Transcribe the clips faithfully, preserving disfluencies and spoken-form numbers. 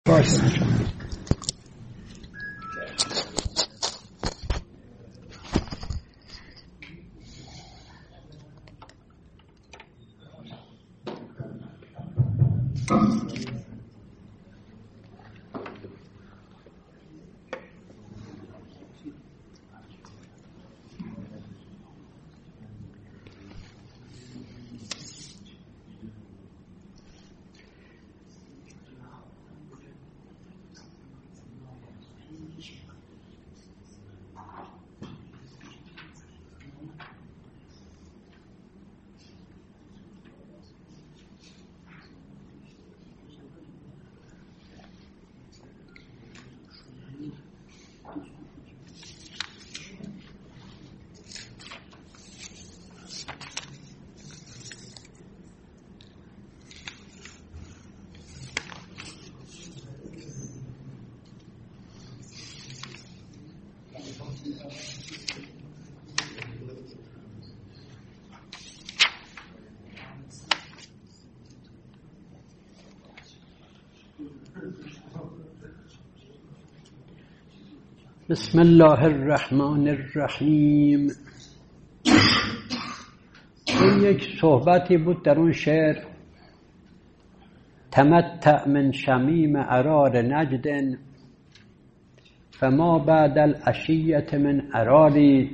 باشه. بسم الله الرحمن الرحیم. این یک صحبتی بود در اون شعر: تمتع من شمیم ارار نجد فما بعد العشیة من اراری.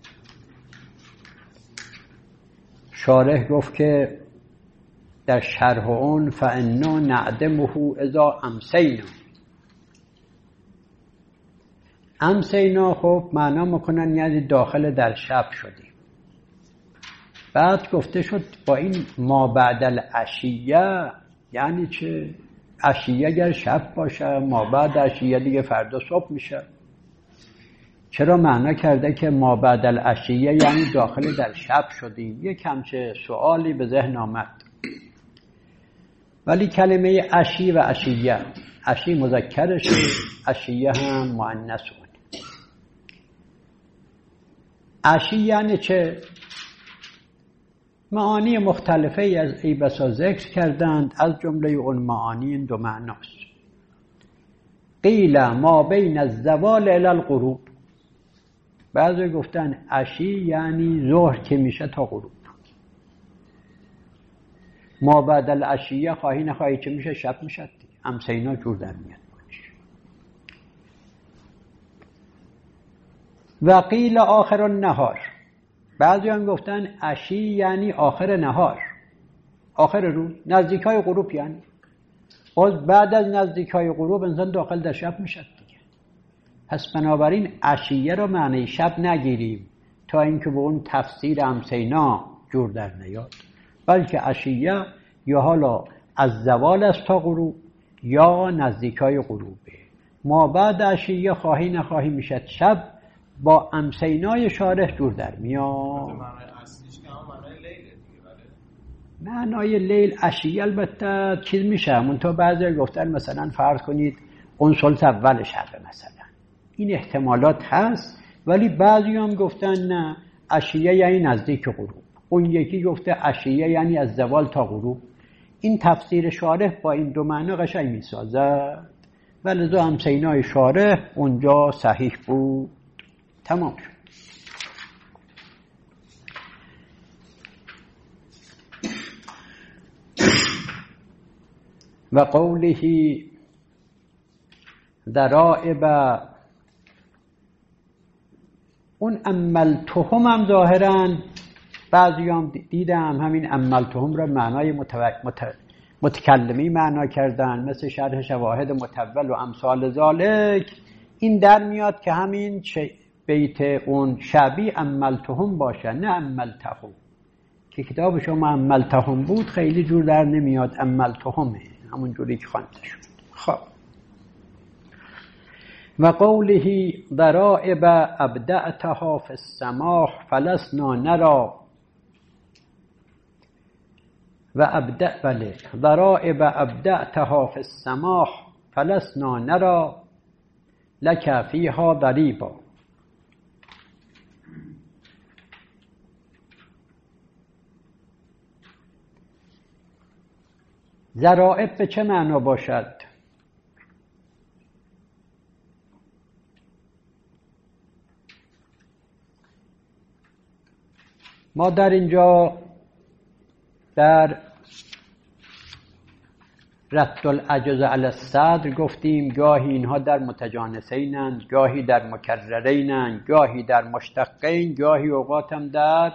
شارح گفت که در شرح اون فانا نعدمه اذا امسینا. امسینا خب معنا میکنن یعنی داخل در شب شدیم. بعد گفته شد با این ما بعد العشیه یعنی چه؟ عشیه اگر شب باشه، ما بعد عشیه دیگه فردا صبح میشه. چرا معنا کرده که ما بعد العشیه یعنی داخل در شب شدیم؟ یک همچه سوالی به ذهن آمد. ولی کلمه عشی و عشیه، عشی مذکرشه، عشیه هم مؤنثه. عشی یعنی چه؟ معانی مختلفه از ای بسا ذکر کردند، از جمله اون معانی این دو معناست. قیل ما بین الزوال الی الغروب. بعضی گفتن عشی یعنی ظهر که میشه تا غروب. ما بعد العشیه خواهی نخواهی چه میشه؟ شب میشه. امسینا جور در میاد. و قیل آخر النهار. بعضی هم گفتن عشی یعنی آخر نهار، آخر روز، نزدیکای غروب. یعنی باز بعد از نزدیکای غروب انسان داخل در شب میشه دیگه. پس بنابراین عشیه رو معنی شب نگیریم تا اینکه به اون تفسیر امسینا جور در نیاد، بلکه عشیه یا حالا از زوال است تا غروب یا نزدیکای غروبه. ما بعد عشیه خواهی نخواهی میشد شب، با امسینای شارح جور در میاد. معنای لیل عشیه البته چیز میشه، منتها بعضی گفتن مثلا فرض کنید اون ثلث اول شب مثلا، این احتمالات هست. ولی بعضی هم گفتن نه، عشیه یعنی نزدیک غروب. اون یکی گفته عشیه یعنی از زوال تا غروب. این تفسیر شارح با این دو معنی قشنگ میسازد، ولذا امسینای شارح اونجا صحیح بود. تمام شد. و قوله ضرائب، اون املتهم هم ظاهرا بعضی هم دیدم همین املتهم را معنای متو... مت... متکلمی معنا کردن، مثل شرح شواهد متول و امثال ذالک. این در میاد که همین چه بیت اون شبی املتهم باشه، نه املتهم. که کتاب شما املتهم بود خیلی جور در نمیاد، املتهمه همون جوری که خوانده شد. خب و قوله ضرائب ابدعتها فی السماح فلسنا نرى. و ابدع بله ضرائب ابدعتها فی السماح فلسنا نرى لک فیها ضریبا. ضرائب به چه معنا باشد؟ ما در اینجا در رد العجز علی الصدر گفتیم گاهی اینها در متجانسینند، گاهی در مکررینند، گاهی در مشتقین، گاهی اوقات هم در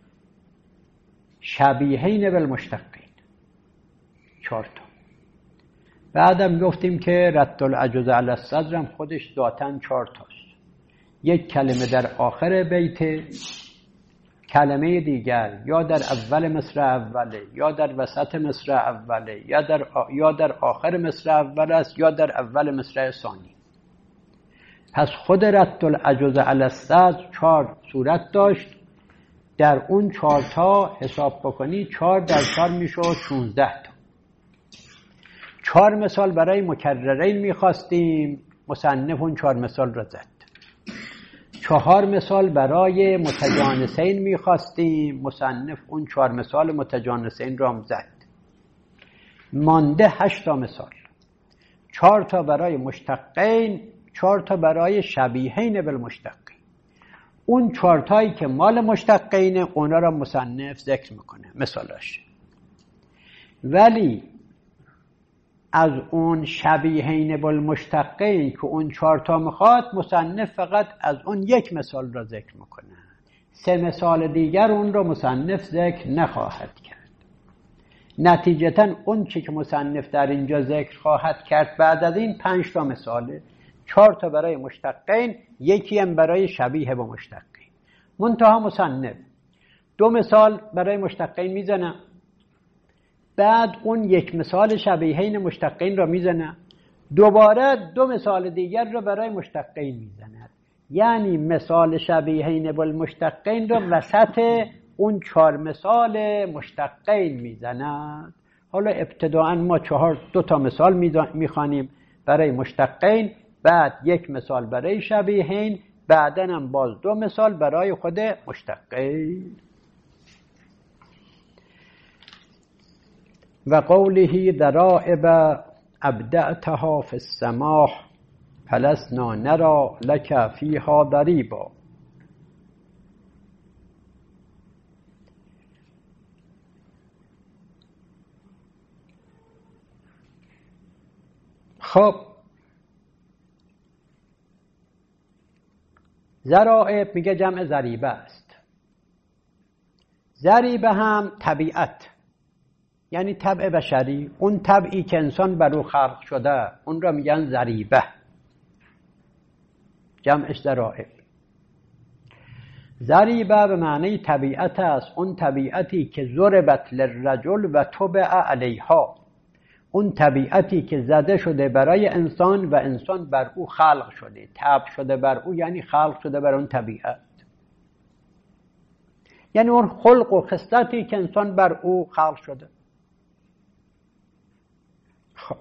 شبیهین بالمشتقین. چهار تا. بعدم گفتیم که رد العجز علی الصدر هم خودش ذاتاً چهار تاست. یک کلمه در آخر بیت، کلمه دیگر یا در اول مصرع اوله یا در وسط مصرع اوله یا در آ... یا در آخر مصرع اول است یا در اول مصرع ثانی. پس خود رد العجز علی الصدر چهار صورت داشت. در اون چهار تا حساب بکنی چهار در چهار میشه شانزده تا. چهار مثال برای مکررین میخواستیم، مصنف اون چهار مثال را زد. چهار مثال برای متجانسین میخواستیم، مصنف اون چهار مثال متجانسین را هم زد. مانده هشت تا مثال. چهار تا برای مشتقین، چهار تا برای شبیهین بالمشتقین. اون چهار تایی که مال مشتقینه اونا را مصنف ذکر میکنه مثالاش. ولی از اون شبیهین بالمشتقین که اون چهار تا میخواد، مصنف فقط از اون یک مثال را ذکر میکنه. سه مثال دیگر اون را مصنف ذکر نخواهد کرد. نتیجتا اون چی که مصنف در اینجا ذکر خواهد کرد بعد از این پنج تا مثاله، چهار تا برای مشتقین، یکی هم برای شبیه با مشتقین. منتها مصنف دو مثال برای مشتقین میزنه، بعد اون یک مثال شبیهین مشتقین را میزنه، دوباره دو مثال دیگر را برای مشتقین میزنه. یعنی مثال شبیهین بالمشتقین را وسط اون چهار مثال مشتقین میزند. حالا ابتداءً ما چهار دو تا مثال میخوانیم برای مشتقین، بعد یک مثال برای شبیهین، بعداً هم باز دو مثال برای خود مشتقین. و قوله ذرائب ابدعتها فی السماح فلسنا نرى لك فیها ضریبا. خب ذرائب میگه جمع ضریبه است. ضریبه هم طبیعت، یعنی طبع بشری، اون طبعی که انسان بر او خلق شده اون را میگن ضریبه، جمعش ضرائب. ضریبه به معنی طبیعت است، اون طبیعتی که ضربت للرجل و طبع علیها، اون طبیعتی که زده شده برای انسان و انسان بر او خلق شده، طبع شده بر او، یعنی خلق شده بر اون طبیعت، یعنی اون خلق و خصلتی که انسان بر او خلق شده. خب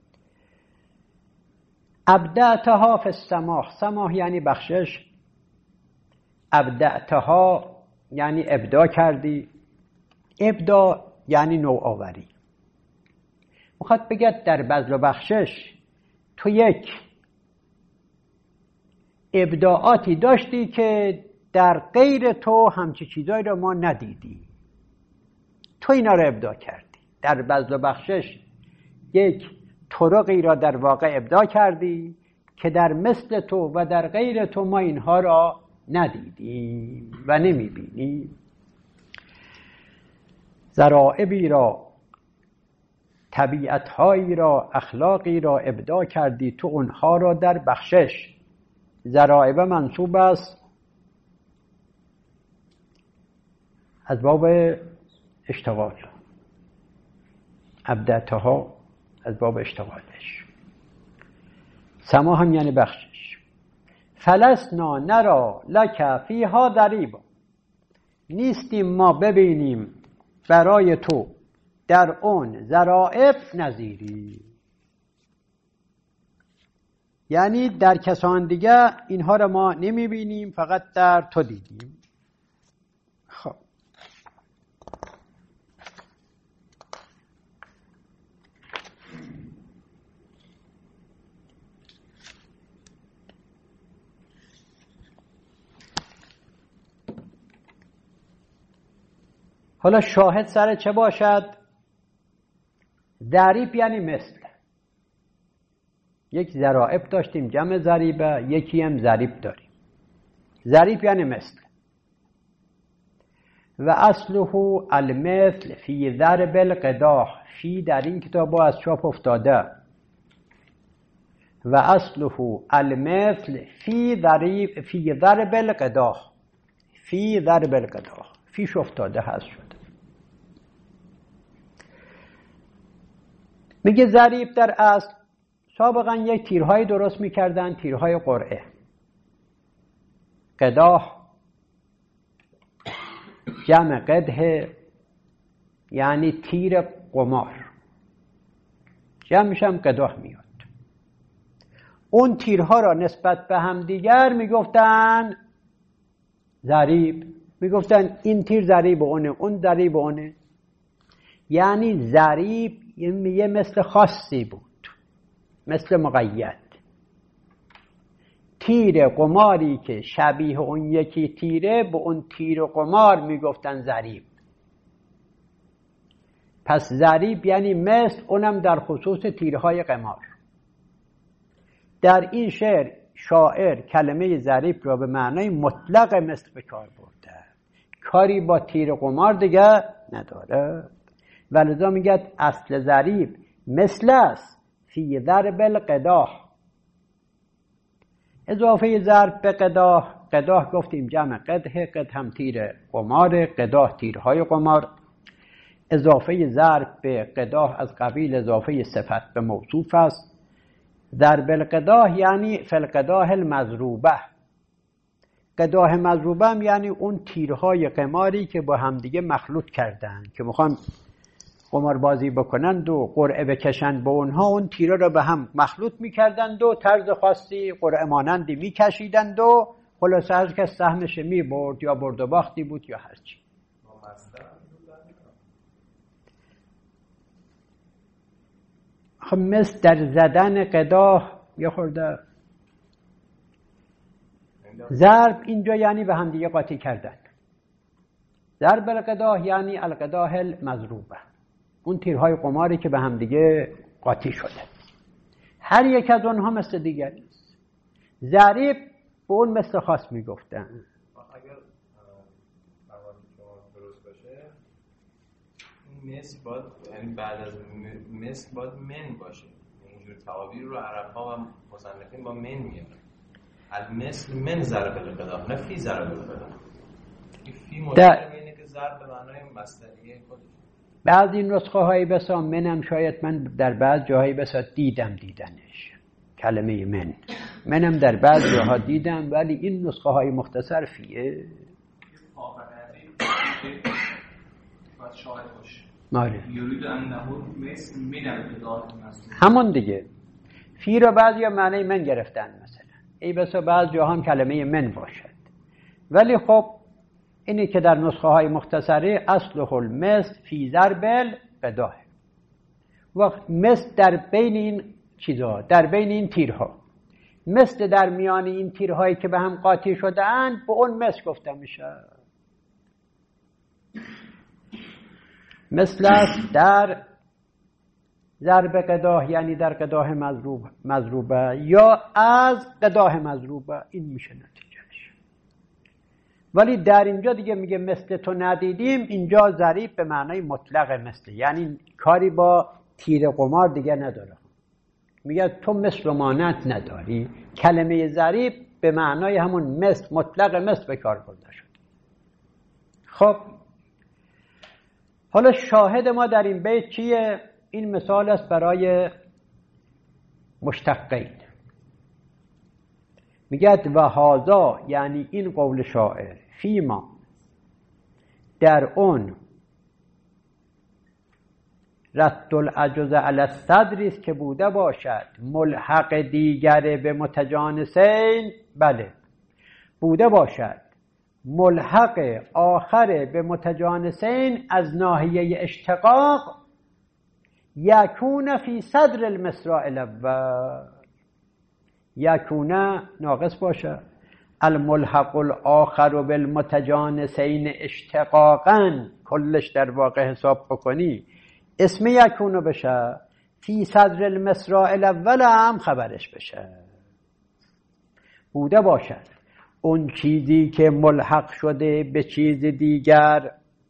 ابدعتها فی السماح، سماح یعنی بخشش، ابدعتها یعنی ابداع کردی، ابداع یعنی نوآوری. میخواد بگه در بذل و بخشش تو یک ابداعاتی داشتی که در غیر تو همچی چیزایی رو ما ندیدی، تو اینا رو ابداع کردی. در بذل و بخشش یک طرقی را در واقع ابداع کردی که در مثل تو و در غیر تو ما اینها را ندیدیم و نمیبینیم. ضرائبی را، طبیعتهایی را، اخلاقی را ابداع کردی تو اونها را در بخشش. ضرائب منصوب است از باب اشتغال، ابدعتها از باب اشتغالش. سما هم یعنی بخشش. فلسنا نرا لک فیها ضریبا، نیستیم ما ببینیم برای تو در اون ضرائب نظیری، یعنی در کسان دیگه اینها را ما نمیبینیم، فقط در تو دیدیم. خب حالا شاهد سر چه باشد؟ ضریب یعنی مثل. یک ضرائب داشتیم جمع ضریبه، یکی هم ضریب داریم. ضریب یعنی مثل. و اصله المثل فی ضرب القداح. فی در این کتاب از چاپ افتاده. و اصله المثل فی ضریب فی ضرب القداح. فی ضرب القداح. فیش افتاده هست شده. میگه ضریب در اصل سابقا یک تیرهای درست میکردن، تیرهای قرعه. قداح جمع قده یعنی تیر قمار، جمعش هم قداح میاد. اون تیرها را نسبت به هم دیگر میگفتن ضریب، میگفتن این تیر ضریب اونه، اون ضریب اونه. یعنی ضریب یه مثل خاصی بود، مثل مقید. تیر قماری که شبیه اون یکی تیره، به اون تیر قمار میگفتن ضریب. پس ضریب یعنی مثل، اونم در خصوص تیرهای قمار. در این شعر شاعر کلمه ضریب را به معنای مطلق مثل به کار برده، کاری با تیر قمار دیگه نداره. ولذا میگه اصل ضریب مثل است فی ضرب القداح. اضافه ضرب به قداح، قداح گفتیم جمع قده، قد هم تیر قمار، قداح تیرهای قمار. اضافه ضرب به قداح از قبیل اضافه صفت به موصوف است. ضرب القداح یعنی فی القداح المضروبه. قداح مضروبه هم یعنی اون تیرهای قماری که با همدیگه مخلوط کردن، که میخوان قمار بازی بکنند و قرعه بکشند، با اونها اون تیرها را به هم مخلوط میکردند و طرز خاصی قرعه مانندی میکشیدند و خلاصه هر کس سهمش میبرد، یا برد و باختی بود یا هرچی. خب مثل در زدن قداح یه خورده ضرب اینجا یعنی به هم دیگه قاطی کردن. ضرب القداح یعنی القداح المضروبه، اون تیرهای قماری که به هم دیگه قاطی شده. هر یک از اونها مثل دیگری است. ضریب به اون مثل خاص میگفتن. اگر مقامی شما درست باشه، این مثل باید، یعنی بعد از مثل باید من باشه. اینجور تعابیر رو عرب‌ها و مصنفین با من میارن. المثل من ضرب القداح، نه فی ضرب القداح. فی مطلق اینه که ضرب به معنای مصدریه خودش. بعضی نسخه هایی بسا منم شاید من در بعض جاهایی بسا دیدم دیدنش کلمه من، منم در بعض جاها دیدم، ولی این نسخه های مختصر فیه همون دیگه. فی را بعضی معنی من گرفتن، مثلا ای بسا بعض جاها هم کلمه من باشد، ولی خب اینی که در نسخه های مختصره اصله المثل فی ضرب القداح. وقت مثل در بین این چیزها، در بین این تیرها، مثل در میان این تیرهایی که به هم قاطی شده اند، به اون مثل گفته میشه. مثل است در ضرب قداح یعنی در قداح مضروب مضروبه یا از قداح مضروبه، این میشه نتیجهش. ولی در اینجا دیگه میگه مثل تو ندیدیم، اینجا ضریب به معنای مطلق مثل، یعنی کاری با تیر قمار دیگه نداره. میگه تو مثل و مانند نداری. کلمه ضریب به معنای همون مثل، مطلق مثل به کار برده شد. خب حالا شاهد ما در این بیت چیه؟ این مثال است برای مشتقین. میگه و هذا یعنی این قول شاعر، فیما در اون رد العجز علی الصدر است که بوده باشد ملحق دیگر به متجانسین. بله بوده باشد ملحق آخر به متجانسین از ناحیه اشتقاق، یکون فی صدر المصرع الاول. یکون ناقص باشه، الملحق الاخر بالمتجانسین اشتقاقا، کلش در واقع حساب بکنی اسم یکونو بشه، فی صدر المصراع الاول هم خبرش بشه. بوده باشد اون چیزی که ملحق شده به چیز دیگر،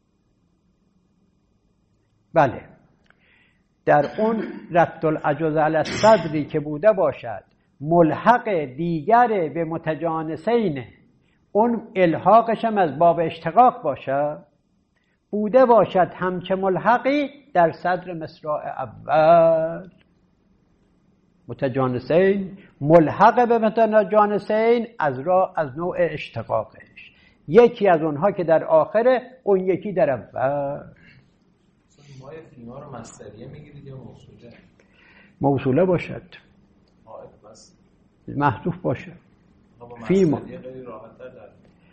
بله در اون رد العجز علی الصدری که بوده باشد ملحق دیگر به متجانسین، اون الحاقش هم از باب اشتقاق باشه، بوده باشد همچه ملحقی در صدر مصراع اول. متجانسین ملحق به متجانسین از را از نوع اشتقاقش، یکی از اونها که در آخره، اون یکی در اول. مای فیما رو مصدریه میگیرید یا موصوله؟ موصوله باشد، آه بس محذوف باشد. فیما خیلی راحت‌تر در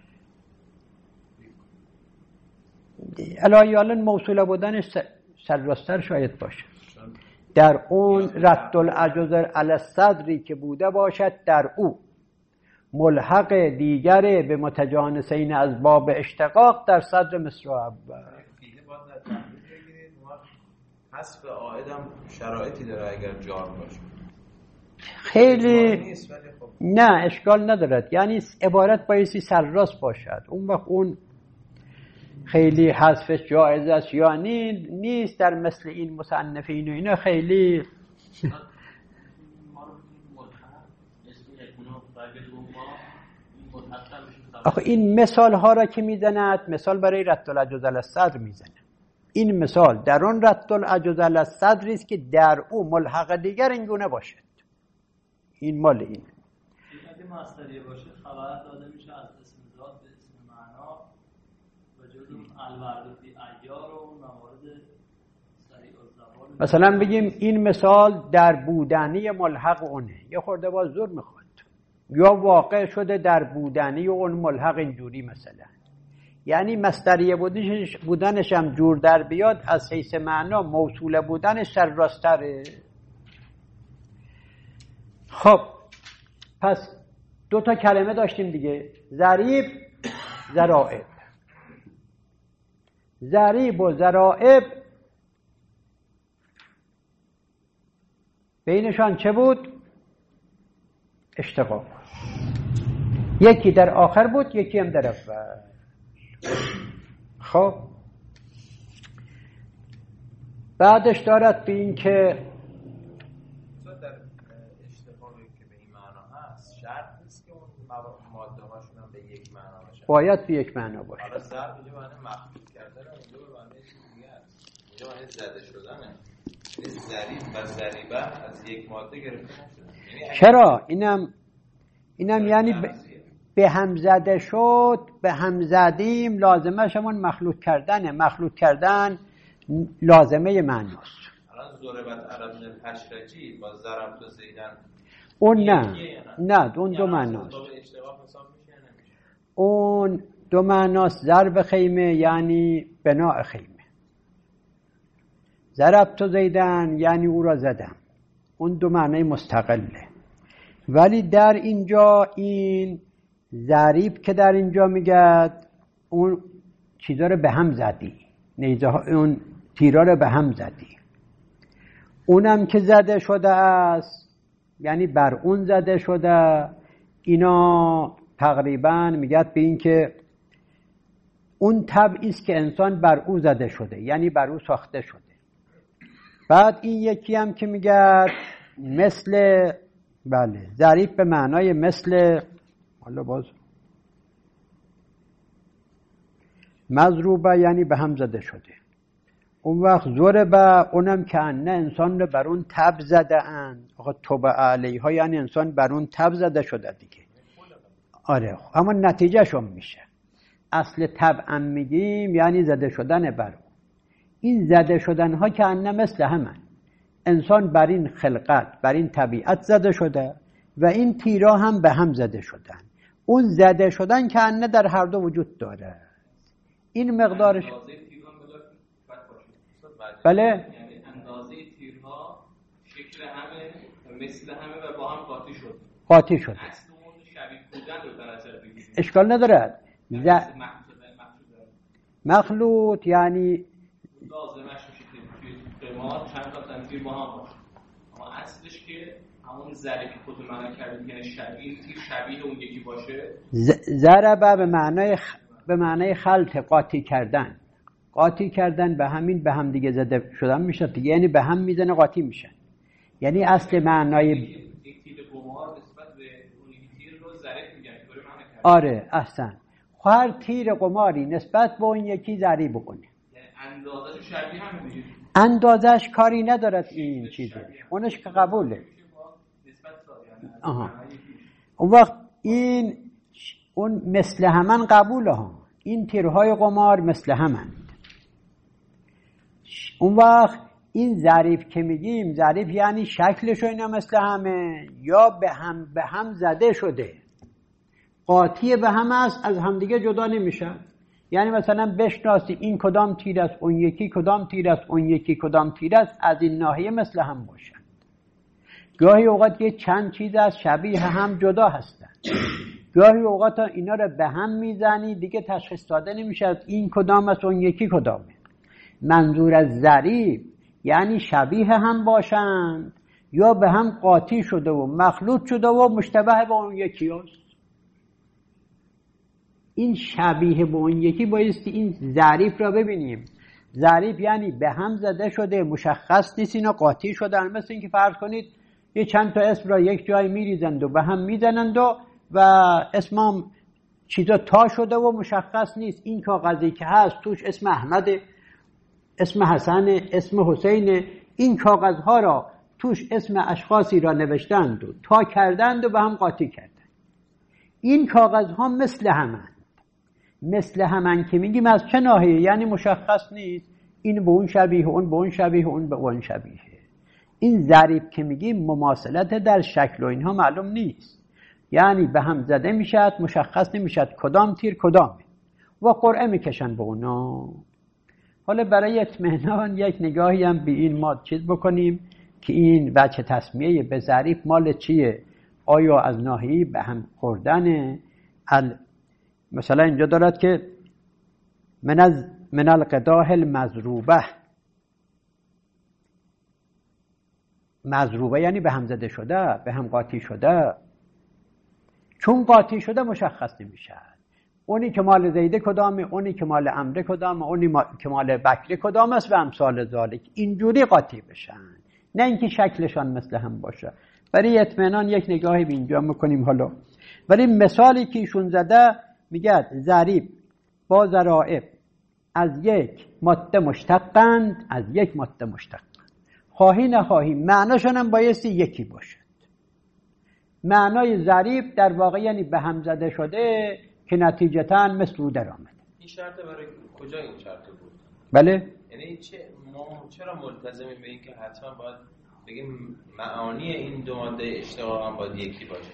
الایالن موصوله بودنش سرراستر شاید باشه. در اون رد العجز علی الصدری که بوده باشد در او ملحق دیگر به متجانسین از باب اشتقاق در صدر مصراع اول. حذف عائدم شرایطی داره اگر جار باشه. خیلی نه اشکال ندارد، یعنی عبارت بایستی سرراست باشد، اون وقت اون خیلی حذفش جایز است یا نیست. در مثل این مصنفین و اینا خیلی آخه این مثال ها را که میزند مثال برای رد العجز علی الصدر میزنه. این مثال در اون رد العجز علی الصدر است که در او ملحق دیگر اینگونه باشد. این مال این اگه مصدریه باشه خبر داده میشه از اسم ذات به اسم معنا و جز اون الورد فی ایار و موارد سریع الزوال. مثلا بگیم این مثال در بودنی ملحق اونه، یه خورده باز زور میخواد، یا واقع شده در بودنی و اون ملحق اینجوری مثلا، یعنی مصدریه بودنش بودنش هم جور در بیاد از حیث معنا موصول بودنش سرراستره. خب پس دو تا کلمه داشتیم دیگه، ضریب ضرائب. ضریب و ضرائب بینشان چه بود؟ اشتقاق. یکی در آخر بود یکی هم در اول. خب بعدش دارد به این که ماده هاشون هم به یک معنا باشه، باید به یک معنا باشه. حالا ضرب اینجا معنی مخلوط کردن، اینجا به معنی چیز دیگه است، اینجا معنی زده شدنه. این ضریب و ضریبه از یک ماده گرفته نشده. چرا؟ اینم اینم یعنی ب... به هم زده شد، به هم زدیم، لازمش همون مخلوط کردنه. مخلوط کردن لازمه معناست. الان ضربت عرب الحشرجی با ضرب و زیدن اون نه نه اون دو معناست. اون دو معناست. ضرب خیمه یعنی بناء خیمه، ضرب تو زیدن یعنی او را زدم. اون دو معنی مستقله. ولی در اینجا این ضریب که در اینجا میگد اون چیزا رو به هم زدی، نیزه ها اون تیرا رو به هم زدی. اونم که زده شده است یعنی بر اون زده شده. اینا تقریبا میگد به این که اون طبعی است که انسان بر او زده شده، یعنی بر او ساخته شده. بعد این یکی هم که میگد مثل، بله ضریب به معنای مثل، حالا باز مضروبه یعنی به هم زده شده. اون وقت ضربه اونم که نه انسان رو بر اون تب زده اند. آقا توبه علیها یعنی انسان بر اون تب زده شده دیگه. آره اما نتیجه شون میشه. اصل تبعا میگیم یعنی زده شدن بر اون. این زده شدن ها که نه مثل همن. انسان بر این خلقت، بر این طبیعت زده شده و این تیرا هم به هم زده شدن. اون زده شدن که نه در هر دو وجود داره. این مقدارش بله یعنی اندازه تیرها شکل همه مثل همه و با هم قاطی شد. قاطی شد. اصل اون شبیه بودن رو در اثر بگیریم. اشکال ندارد. ز... مخلوط یعنی لازمش میشه که توی قمار چند تا تنظیر با هم باشه، اما اصلش که همون ضریبی که خودتون معنا کردید یعنی شبیه تیر شبیه اون یکی باشه. ضربه به معنای خ... به معنای خلط، قاطی کردن. قاطی کردن به همین به هم دیگه زده شدن میشه دیگه، یعنی به هم میزنه قاطی میشن. یعنی اصل معنای یک تیر قمار نسبت به اون تیر رو ضریب میگن. طوری معنا کردید؟ آره احسن. هر تیر قماری نسبت به اون یکی ضریب بکنه. یعنی اندازه‌ش شبیه همه دیگه. اندازش کاری ندارد این چیزه. اونش که قبوله. آها. اون وقت این اون مثل همان قبوله ها. این تیرهای قمار مثل همند. اون وقت این ضریب که میگیم، ضریب یعنی شکلش اینا مثل همه یا به هم به هم زده شده، قاطی به هم است، از همدیگه جدا نمیشه. یعنی مثلا بشناسی این کدام تیر است، اون یکی کدام تیر است، اون یکی کدام تیر است، از این ناحیه مثل هم باشند. گاهی اوقات یه چند چیز از شبیه هم جدا هستند. گاهی اوقات اینا رو به هم میزنی دیگه تشخیص داده نمیشه این کدام است، اون یکی کدامه. منظور از ضریب یعنی شبیه هم باشند یا به هم قاطی شده و مخلوط شده و مشتبه با اون یکی است. این شبیه با اون یکی بایستی این ضریب را ببینیم. ضریب یعنی به هم زده شده، مشخص نیست اینا قاطی شدن. مثل اینکه فرض کنید یه چند تا اسم را یک جای میریزند و به هم میزنند و و اسمم چیزا تا شده و مشخص نیست. این کاغذی که هست توش اسم احمد، اسم حسن، اسم حسین، این کاغذها را توش اسم اشخاصی را نوشتند و تا کردند و به هم قاطی کردند. این کاغذها مثل همند. مثل همن که میگیم از چه ناحیه؟ یعنی مشخص نیست این به اون شبیه، اون به اون شبیه، اون به اون شبیه. این ضریب که میگیم مماثلت در شکل و اینها معلوم نیست، یعنی به هم زده میشد، مشخص نمیشد کدام تیر کدامه و قرعه میکشن به اونا. حالا برای اطمینان یک نگاهی هم به این ما چیز بکنیم که این وجه تسمیه به ضریب مال چیه؟ آیا از ناحیه به هم خوردن؟ مثلا اینجا دارد که من از من القداح المضروبه. مضروبه یعنی به هم زده شده، به هم قاطی شده. چون قاطی شده مشخص نمیشه اونی که مال زیده کدامه، اونی که مال عمرو کدامه، اونی که مال بکر کدام است و امثال ذالک. اینجوری قاطی بشن، نه اینکه شکلشان مثل هم باشه. برای اطمینان یک نگاهی به اینجا میکنیم. حالا ولی مثالی که ایشون زده میگه ضریب با ضرائب از یک ماده مشتقند، از یک ماده مشتق، خواهی نخواهی معناشون هم بایستی یکی باشد. معنای ضریب در واقع یعنی به هم زده شده که نتیجتاً مثل او در آمده. این شرط برای کجا این شرط بود؟ بله؟ یعنی چه ما چرا ملتزمیم به این که حتما باید بگیم معانی این دو ماده اشتقاق هم باید یکی باشه؟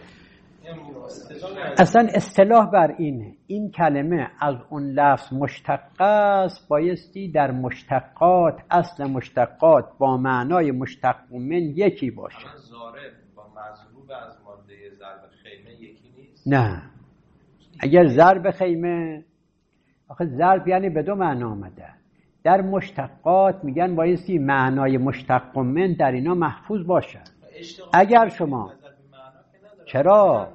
اصلا اصطلاح بر اینه. این کلمه از اون لفظ مشتق است، بایستی در مشتقات، اصل مشتقات با معنای مشتق من یکی باشه. اما ضارب با مضروب از ماده ضرب خیمه یکی نیست؟ نه. اگر ضرب خیمه، آخه ضرب یعنی به دو معنا آمده. در مشتقات میگن بایستی معنای مشتق من در اینا محفوظ باشه. اگر شما چرا؟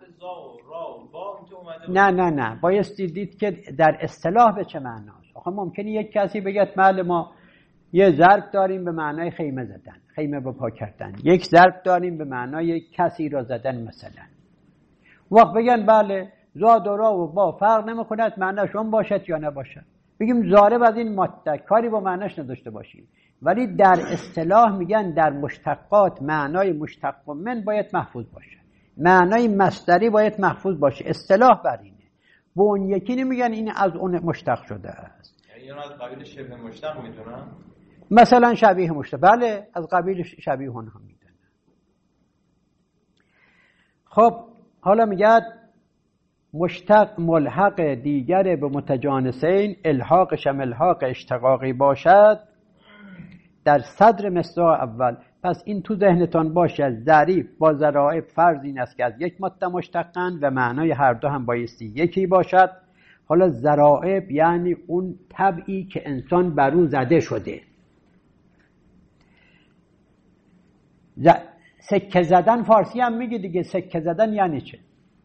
نه نه نه بایستی دید که در اصطلاح به چه معناست. آخه ممکنه یک کسی بگه بله ما یه ضرب داریم به معنای خیمه زدن، خیمه به پا کردن. یک ضرب داریم به معنای کسی را زدن مثلا. وقت بگن بله زاد و را و با فرق نمی‌کند معناش اون باشد یا نباشد. بگیم ضارب از این ماده کاری با معناش نداشته باشیم. ولی در اصطلاح میگن در مشتقات معنای مشتق من باید محفوظ باشه، معنای مصدری باید محفوظ باشه. اصطلاح بر اینه. به اون یکی نمیگن این از اون مشتق شده است. یعنی اون از قبیل شبه مشتق میدونن؟ مثلا شبیه مشتق، بله از قبیل شبیه اونها میدونن. خب حالا میگه مشتق ملحق دیگر به متجانسین الحاقش هم الحاق اشتقاقی باشد. در صدر مصداق اول پس این تو ذهنتان باشه، ظریف با ضرائب فرض این است که از یک ماده مشتقند و معنای هر دو هم بایستی یکی باشد. حالا ضرائب یعنی اون طبعی که انسان بر او زده شده. ز... سکه زدن فارسی هم میگه دیگه. سکه زدن یعنی چه؟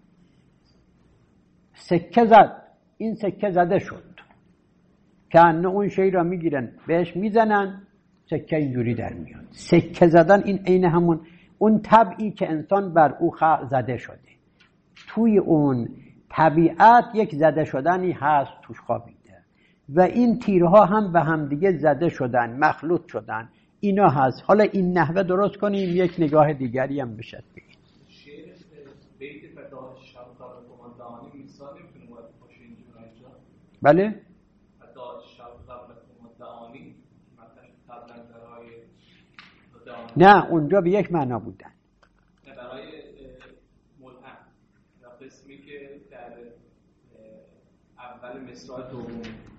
سکه زد، این سکه زده شد، که انه اون شی را میگیرن بهش میزنن سکه اینجوری در میاد. سکه زدن این عین همون اون طبعی که انسان بر او زده شده. توی اون طبیعت یک زده شدنی هست توش خوابیده و این تیرها هم به هم دیگه زده شدن، مخلوط شدن، اینا هست. حالا این نحوه درست کنیم یک نگاه دیگری هم بشد بگیم. شعر بیت فدا شب قبل کماندانی مثال نمیتونه باید باشه اینجور اینجا؟ بله؟ فدا شب قبل کماندانی مثلا قبلا برای نه اونجا به یک معنا بودن. نه برای ملهم یا قسمی که در اول مصرع دوم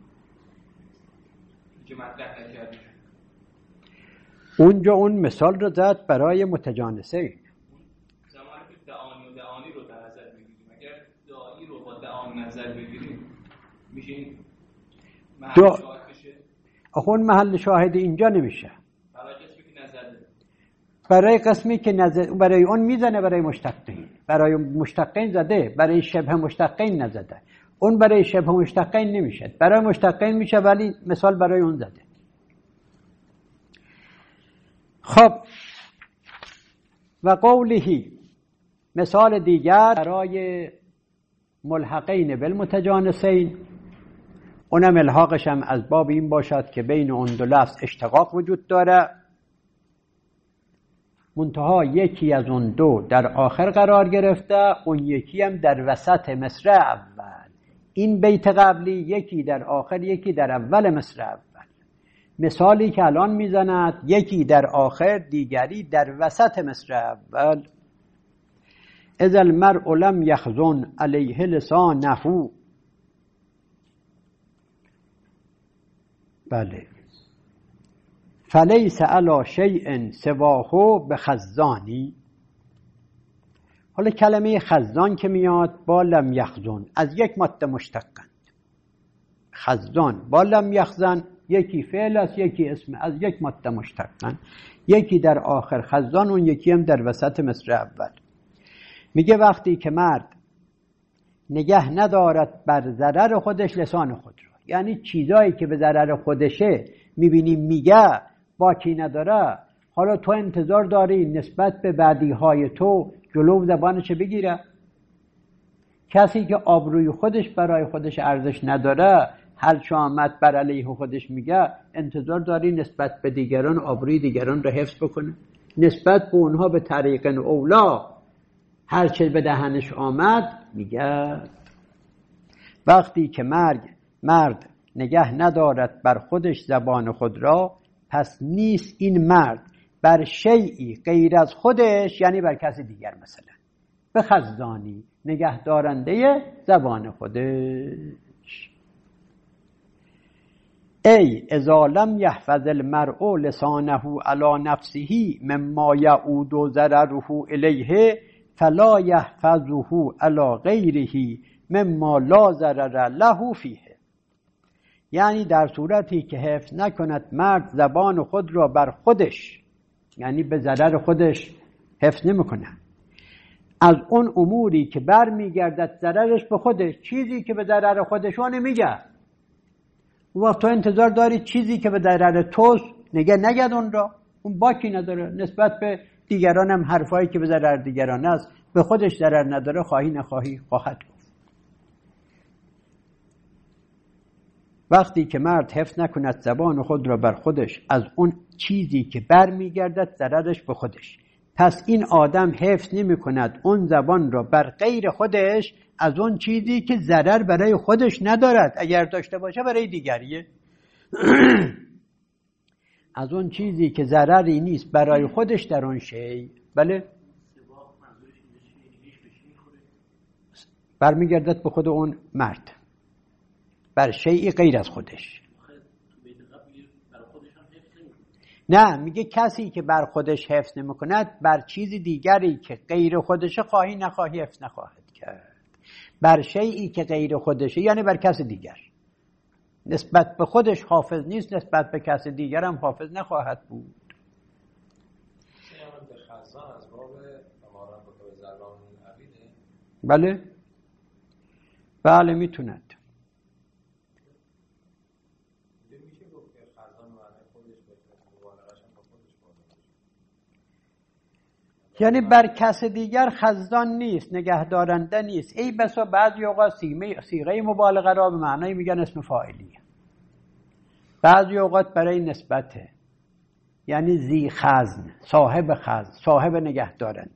که مطرح نکردیم. اونجا اون مثال رو زد برای متجانسه. زمانی که دعانی و دعانی رو در نظر بگیریم، اگر دعایی رو با دعان نظر بگیریم میشه این محل دو... شاهد بشه. آخه اون محل شاهد اینجا نمیشه. برای قسمی که نظر بگیریم. برای قسمی که نظر برای اون میزنه، برای مشتقین. برای مشتقین زده، برای شبه مشتقین نزده. اون برای شبه مشتقین نمیشه، برای مشتقین میشه ولی مثال برای اون زده. خب و قولهی مثال دیگر برای ملحقین بالمتجانسین، اونم الحاقش هم از باب این باشد که بین اون دو لفظ اشتقاق وجود داره، منتها یکی از اون دو در آخر قرار گرفته، اون یکی هم در وسط مصرع اول. این بیت قبلی یکی در آخر یکی در اول مصرع اول. مثالی که الان میزند یکی در آخر دیگری در وسط مصرع اول. اذ المرء لم یخزن علیه لسانه. بله. فلیس علی شیء سواه بخزانی. حالا کلمه خزان که میاد با لم یخزن از یک ماده مشتقند. خزان با لم یخزن یکی فعل است یکی اسم، از یک ماده مشتقند. یکی در آخر خزان، اون یکی هم در وسط مصرع اول. میگه وقتی که مرد نگه ندارد بر ضرر خودش لسان خود رو، یعنی چیزایی که به ضرر خودشه میبینیم میگه باکی نداره، حالا تو انتظار داری نسبت به بدیهای تو جلو زبانش بگیره؟ کسی که آبروی خودش برای خودش ارزش نداره، هر چه آمد بر علیه خودش میگه، انتظار داری نسبت به دیگران آبروی دیگران رو حفظ بکنه؟ نسبت به اونها به طریق اولا هر چه به دهنش آمد میگه. وقتی که مرگ مرد نگه ندارد بر خودش زبان خود را، پس نیست این مرد بر شیئی غیر از خودش، یعنی بر کسی دیگر، مثلا به خزانی نگه دارنده زبان خودش. ای اذا لم یحفظ المرء لسانه علی نفسه مما یعود ضرره الیه فلا یحفظه علی غیره مما لا ضرر له فیه. یعنی در صورتی که حفظ نکند مرد زبان خود را بر خودش، یعنی به ضرر خودش حفظ نمیکنه، از اون اموری که بر میگردد ضررش به خودش، چیزی که به ضرر خودشو نمیگه، وقت تو انتظار داری چیزی که به ضرر توست نگه نگد اون را، اون باکی نداره. نسبت به دیگران هم حرفایی که به ضرر دیگران است، به خودش ضرر نداره، خواهی نخواهی خواهد گفت. وقتی که مرد حفظ نکند زبان خود را بر خودش، از اون چیزی که بر میگردد ضررش به خودش، پس این آدم حفظ نمی کند اون زبان را بر غیر خودش، از اون چیزی که ضرر برای خودش ندارد، اگر داشته باشه برای دیگریه. از اون چیزی که ضرری نیست برای خودش در اون شی. بله برمیگردد به خود اون مرد، بر شیء غیر از خودش. نه، میگه کسی که بر خودش حفظ نمیکند بر چیز دیگری که غیر خودشه خواهی نخواهی حفظ نخواهد کرد. بر شیئی که غیر خودشه یعنی بر کس دیگر. نسبت به خودش حافظ نیست، نسبت به کس دیگر هم حافظ نخواهد بود. بله بله میتوند. یعنی بر کس دیگر خزان نیست، نگهدارنده نیست. ای بسا بعضی اوقات صیغه مبالغه را به معنای میگن اسم فاعلیه، بعضی اوقات برای نسبته، یعنی ذی خزن، صاحب خزن، صاحب نگهدارنده.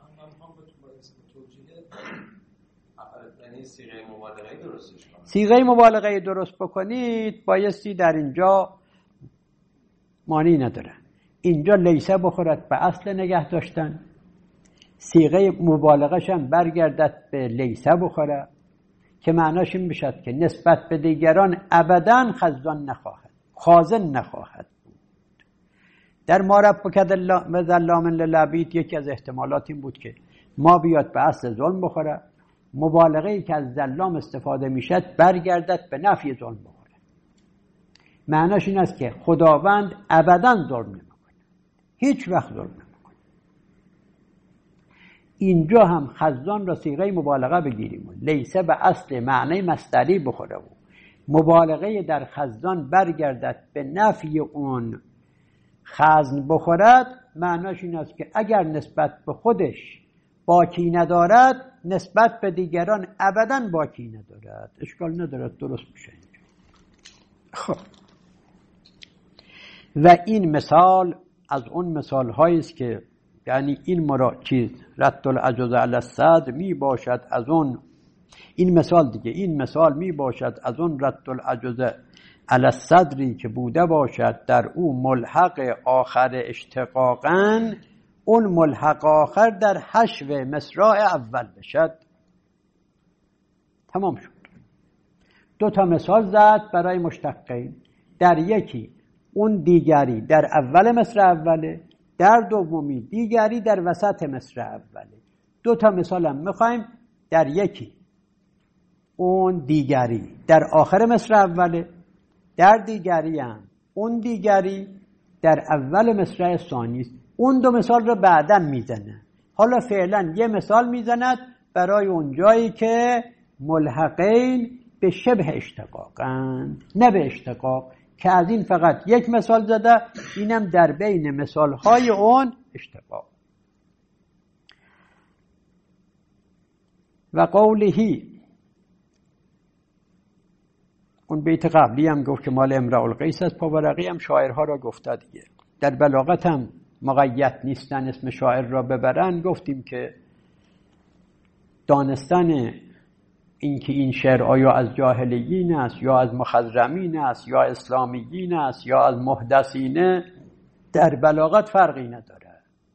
صیغه مبالغه درست بکنید بایستی در اینجا معنی نداره. اینجا لیسه بخورد به اصل نگه داشتن، صیغه مبالغه‌ش هم برگردد به لیسه بخوره که معناش این بشد که نسبت به دیگران ابداً خزان نخواهد، خازن نخواهد بود. در ما ربک بظلام للعبید یکی از احتمالات این بود که ما بیاد به اصل ظلم بخوره، مبالغه‌ای که از ظلام استفاده میشد برگردد به نفی ظلم بخوره. معناش این است که خداوند ابداً ظلم نمیکنه، هیچ وقت ظلم نمیکنه. اینجا هم خزان را صیغه مبالغه بگیریم، لیسه به اصل معنی مصدری بخوره و مبالغه در خزان برگردد به نفی اون خزن بخورد. معناش این است که اگر نسبت به خودش باکی ندارد، نسبت به دیگران ابداً باکی ندارد. اشکال ندارد، درست میشه. خب و این مثال از اون مثال هایی است که یعنی این مرا چیز رد العجز علی الصدر می باشد از اون، این مثال دیگه، این مثال می باشد از اون رد العجز علی الصدری که بوده باشد در او ملحق آخر اشتقاقاً، اون ملحق آخر در حشو مصرع اول بشد. تمام شد. دو تا مثال زد برای مشتقین. در یکی اون دیگری در اول مصرع اوله، در دومی دیگری در وسط مصرع اوله. دو تا مثال هم میخوایم. در یکی اون دیگری در آخر مصرع اوله، در دیگری هم اون دیگری در اول مصرع ثانی است. اون دو مثال رو بعداً میزنه. حالا فعلا یه مثال میزند برای اون جایی که ملحقین به شبه اشتقاقند، نه به اشتقاق، که از این فقط یک مثال زده، اینم در بین مثالهای اون اشتقاق. و قولهی، اون بیت قبلی هم گفت که مال امرؤ القیس است، پاورقی هم شاعرها را گفته دیگه. در بلاغت هم مقید نیستن اسم شاعر را ببرن. گفتیم که دانستن اینکه این شعر آیا از جاهلیین است یا از مخضرمین است یا اسلامیین است یا از محدثینه در بلاغت فرقی نداره.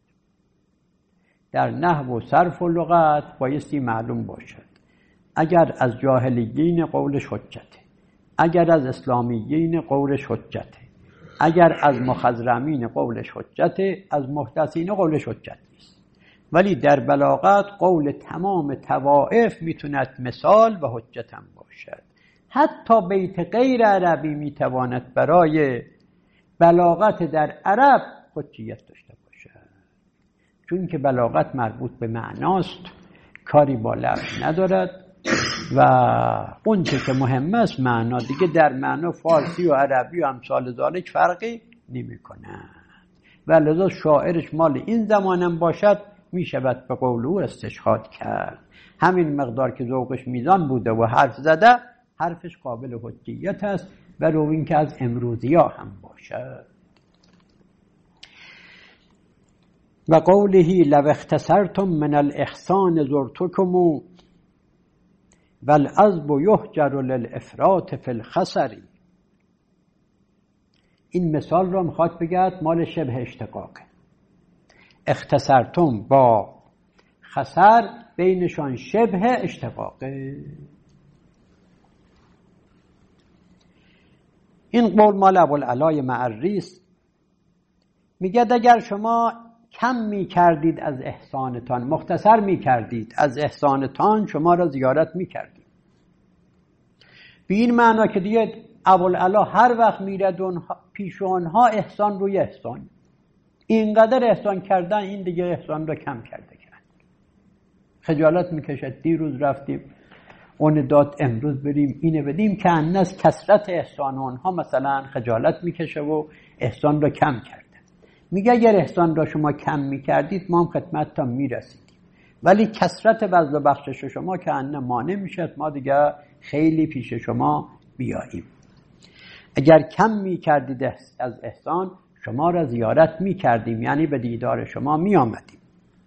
در نحو و صرف و لغت بایستی معلوم باشد. اگر از جاهلیین قولش حجته، اگر از اسلامیین قولش حجته، اگر از مخضرمین قولش حجته، از محدثین قولش حجت نیست. ولی در بلاغت قول تمام طوائف میتوند مثال و حجت هم باشد. حتی بیت غیر عربی میتواند برای بلاغت در عرب حجیت داشته باشد، چون که بلاغت مربوط به معناست، کاری با لفظ ندارد و اون چه که مهم است معنا. دیگه در معنا فارسی و عربی و امثال ذالک فرقی نمی کند و لذا شاعرش مال این زمانم باشد می شود به قول او استشهاد کرد. همین مقدار که ذوقش میزان بوده و حرف زده، حرفش قابل حجیت است و رو این که از امروزی ها هم باشد. و قوله لو اختصرتم من الاحسان زرتکم والعذب یهجر للافراط فی الخسر. این مثال رو میخواد بگه مال شبه اشتقاقه. اختصرتم با خسر بینشان شبه اشتقاقه. این قول مال ابوالعلای معری است میگه اگر شما کم میکردید از احسانتان، مختصر میکردید از احسانتان، شما را زیارت میکردید. به این معنا که دیگه ابوالعلا هر وقت میرد پیش اونها احسان روی احسان، اینقدر احسان کردن این دیگه احسان را کم کرده کرد. خجالت میکشد دیروز رفتیم اون داد امروز بریم اینه بدیم، که از کثرت احسان اونها مثلا خجالت میکشه و احسان را کم کرده. میگه اگر احسان را شما کم میکردید ما هم خدمتتان میرسیدیم، ولی کثرت بذل و بخشش شما که انه مانع میشد ما دیگه خیلی پیش شما بیاییم. اگر کم میکردید از احسان شما را زیارت میکردیم، یعنی به دیدار شما میآمدیم.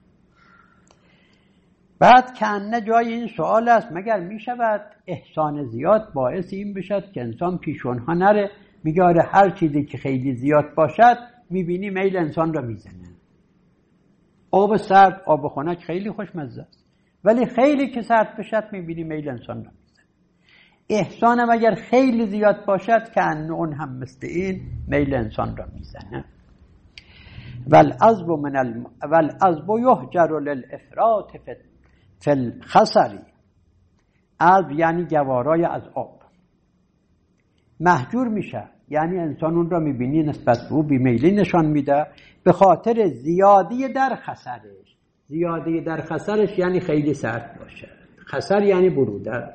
بعد که انه جای این سوال است مگر میشود احسان زیاد باعث این بشد که انسان پیش اونها نره؟ میگه آره، هر چیزی که خیلی زیاد باشد میبینی میل انسان را میزنه. آب سرد، آب خنک خیلی خوشمزه است، ولی خیلی که سرد بشد میبینی میل انسان را میزنه. احسان هم اگر خیلی زیاد باشد که اون هم مثل این میل انسان را میزنه. والعذب من الم... والعذب یهجر للافراط فی الخسری. عذب یعنی گوارای از آب، محجور میشه یعنی انسان اون را میبینی نسبت به او بیمیلی نشان میده به خاطر زیادی در خسرش. زیادی در خسرش یعنی خیلی سرد باشه. خسر یعنی برودت.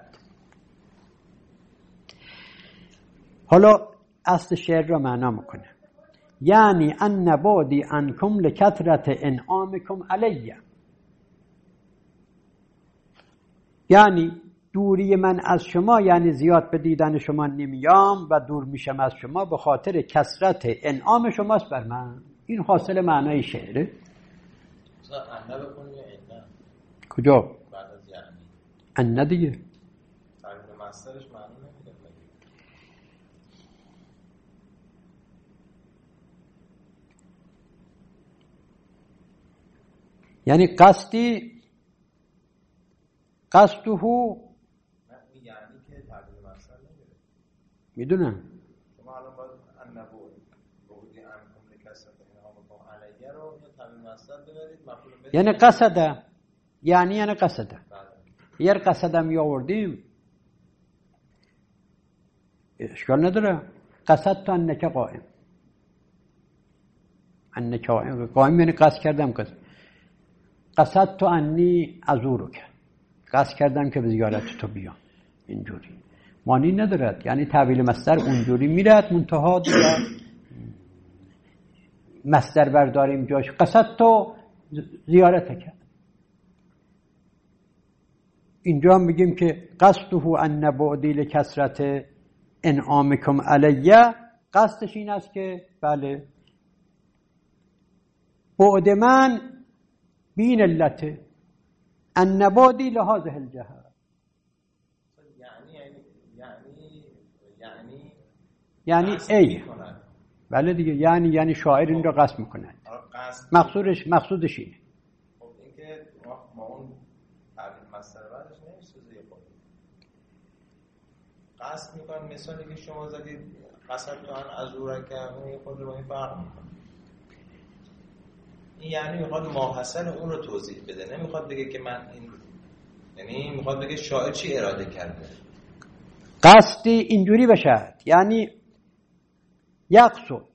حالا اصل شعر را معنا میکنه، یعنی ان بعدی عنکم لکثرت انعامکم علی، یعنی دوری من از شما یعنی زیاد به دیدن شما نمیام و دور میشم از شما به خاطر کثرت انعام شماست بر من. این حاصل معنای شعره. مثلا انه بکنیم یا انه؟ کجا؟ بعد از یعنی انه دیگه تعریف مصدرش معنی نمیده. یعنی قصدی قصده یعنی که تعریف مصدر نمیده. میدونم شما الان باید انه بود بودی انکم لکثرت انعامکم علیه رو یا تعریف مصدر ببرید مفعول به، یعنی قصده، یعنی یعنی قصده. یر قصده می آوردیم اشکال نداره. قصد تو انکه قائم، انکه قائم قائم یعنی قصد کردم. قصد قصد تو انی ازورو که قصد کردم که به زیارت تو بیام. اینجوری معنی ندارد، یعنی تعبیل مصدر اونجوری میرد منتها دیگر مصدر برداریم جاش قصد تو زیارت کرد. اینجا هم بگیم که قصده ان بعدی لکثرت انعامکم علیه، قصدش این است که بله بعد من بین علته ان بعدی لهذه الجهه. یعنی یعنی یعنی یعنی ای بله دیگه، یعنی یعنی شاعر این را قصد میکنه. مقصودش مقصودش اینه. خب این که ما اون تعبیر مصدر بعدش نمیسوزه. خب قصد میکنن مثالی که شما زدید قصد تو ان ازوره که اون خود رو با این فرق میکنه. این یعنی میخواد ماحصل اون رو توضیح بده، نمیخواد بگه که من این، یعنی میخواد بگه شاعر چی اراده کرده. قصدی اینجوری بشه یعنی یقصد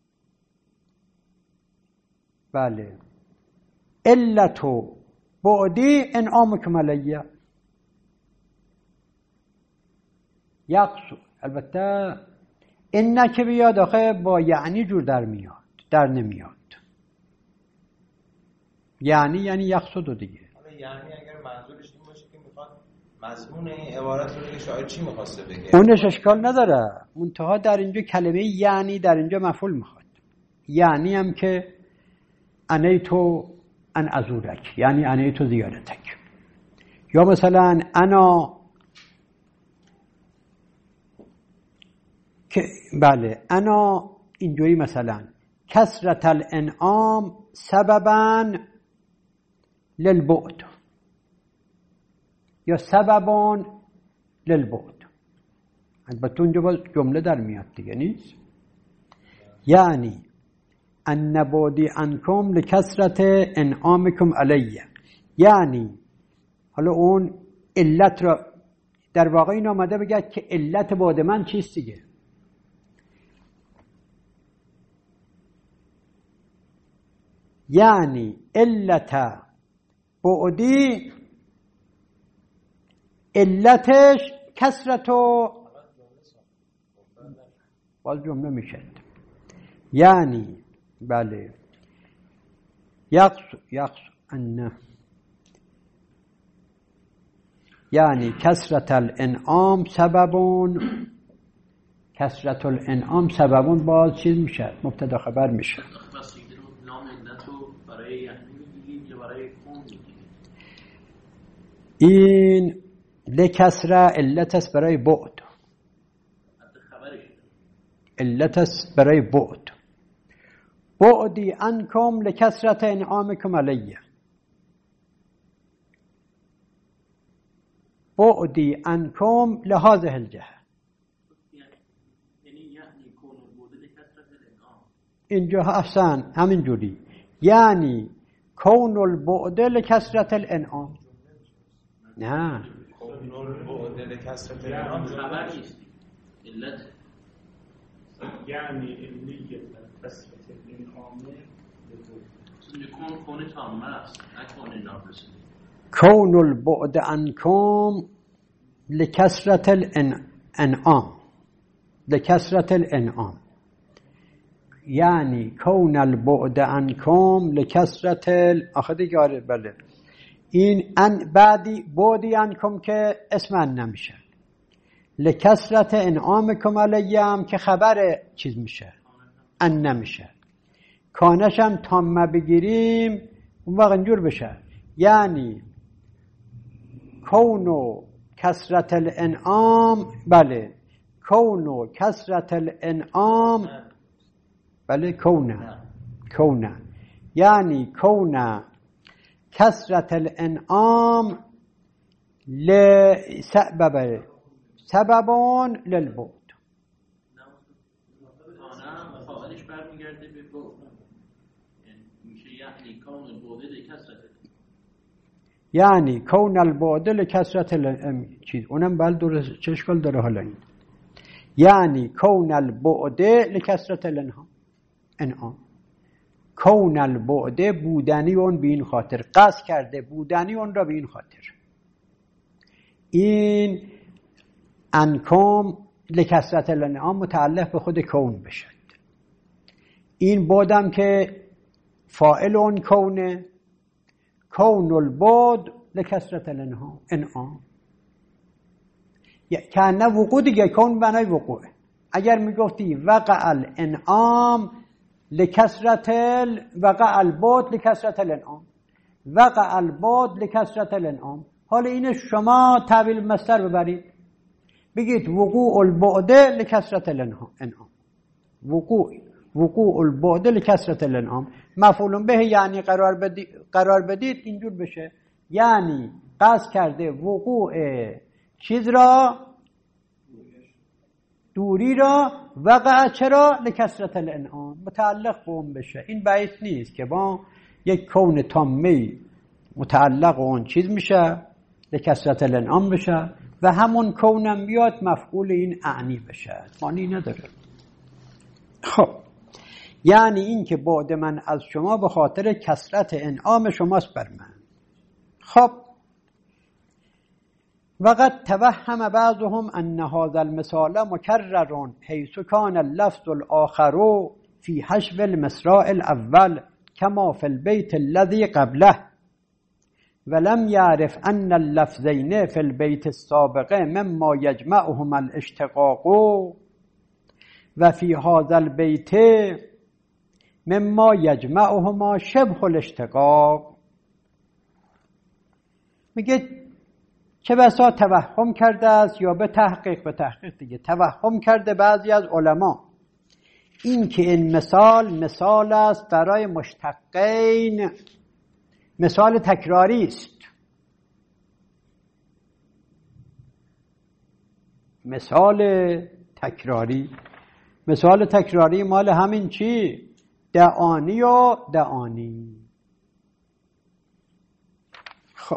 بله علتو بعدی انعامکم علیه. یقصد البته این که بیاد آخه با یعنی جور در میاد، در نمیاد. یعنی یعنی یقصد دیگه. یعنی اگر منظورش این باشه که میخواد مضمون این عبارت رو بگه شاعر چی میخواسته بگه، اونش اشکال نداره. منتها در اینجا کلمه یعنی در اینجا مفعول میخواد. یعنی هم که انیتو ان ازورک یعنی انیتو زیارتک، یا مثلا انا که بله انا اینجوری مثلا کثرت الانعام سببا للبعد یا سببان للبعد. البته اونجا باز جمله در میاد دیگه نیست. یعنی ان بعدی عنکم لکثرت انعامکم علیه. یعنی حالا اون علت را در واقع این آمده بگه که علت بعد من چیست دیگه. یعنی علت بعدی علتش کثرت و باز جمله میشد. یعنی بله یقص یقص ان یعنی کثرت الانعام سببون کثرت الانعام سببون باز چیز میشه مبتدا خبر میشه. این لکسره علت است برای بعد، علت است برای بعد. بعدی عنکم لکثرت انعامکم علیه. بعدی عنکم لهذه الجهه. اینجا احسن همین جوری، یعنی کون البعد لکثرت الانعام. نه کون البعد لکثرت الانعام خبر نیست، علت یعنی علیه کثرت الانعام کون کون تامه است نه کون ناقص. کون البعد عنکم لکثرت الانعام لکثرت الانعام یعنی کون البعد عنکم لکثرت آخه دیگه آره بله. این ان بعدی بعدی عنکم که اسم ان نمیشه، لکثرت انعامکم علیهم که خبر چیز میشه ان نمیشه. کانش هم تامه بگیریم اون وقت اینجور بشه، یعنی کونو کثرت الانعام بله کونو کثرت الانعام بله کونه کونه یعنی کونه کثرت الانعام لسبب سببون للبعد. نه فاعلش برمیگرده به بعد، میشه یعنی کون البعد لکثرت یعنی کون البعد لکثرت الانعام چیز اونم بل درست چه اشکال داره حالا این. یعنی کون البعد لکثرت الانعام انعام کون البعد بودنی اون به این خاطر قصد کرده بودنی اون را به این خاطر. این انکم لکثرت الانعام متعلق به خود کون بشد. این بعدم که فاعل اون کونه کون البعد لکثرت الانعام انعام که نه وقوع دیگه کون بنای وقوعه. اگر میگفتی وقع الانعام لکثرت وقع البعد لکثرت الانعام وقع البعد لکثرت الانعام، حالا اینو شما تعبیل مصدر ببرید بگید وقوع البعد لکثرت الانعام وقوع وقوع البعد لکثرت الانعام مفعول به یعنی قرار بدید قرار بدید اینجور بشه، یعنی قصد کرده وقوع چیز را دوری را وقع چرا لکثرت الانعام متعلق به اون بشه. این بعید نیست که با یک کون تامی متعلق اون چیز میشه لکثرت الانعام بشه و همون کونم بیاد مفعول این اعنی بشه، معنی نداره. خب یعنی این که بعد من از شما به خاطر کثرت انعام شماست بر من. خب وقد توهم بعضهم ان هذا المثال مكرر حيث كان اللفظ الاخر في حشو المصراع الاول كما في البيت الذي قبله ولم يعرف ان اللفظين في البيت السابق مما يجمعهما الاشتقاق وفي هذا البيت مما يجمعهما شبه الاشتقاق. میگه چه بسا توهم کرده است یا به تحقیق به تحقیق دیگه توهم کرده بعضی از علما این که این مثال مثال است برای مشتقین، مثال تکراری است. مثال تکراری مثال تکراری مال همین چی؟ دعانی و دعانی. خب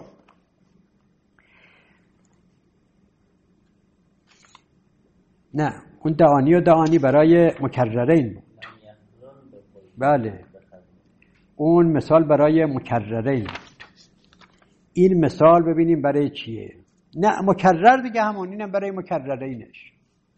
نه، اون دعانی و دعانی برای مکررین بود. بله، اون مثال برای مکررین بود. این مثال ببینیم برای چیه. نه مکرر دیگه همون، اینم برای مکررینش.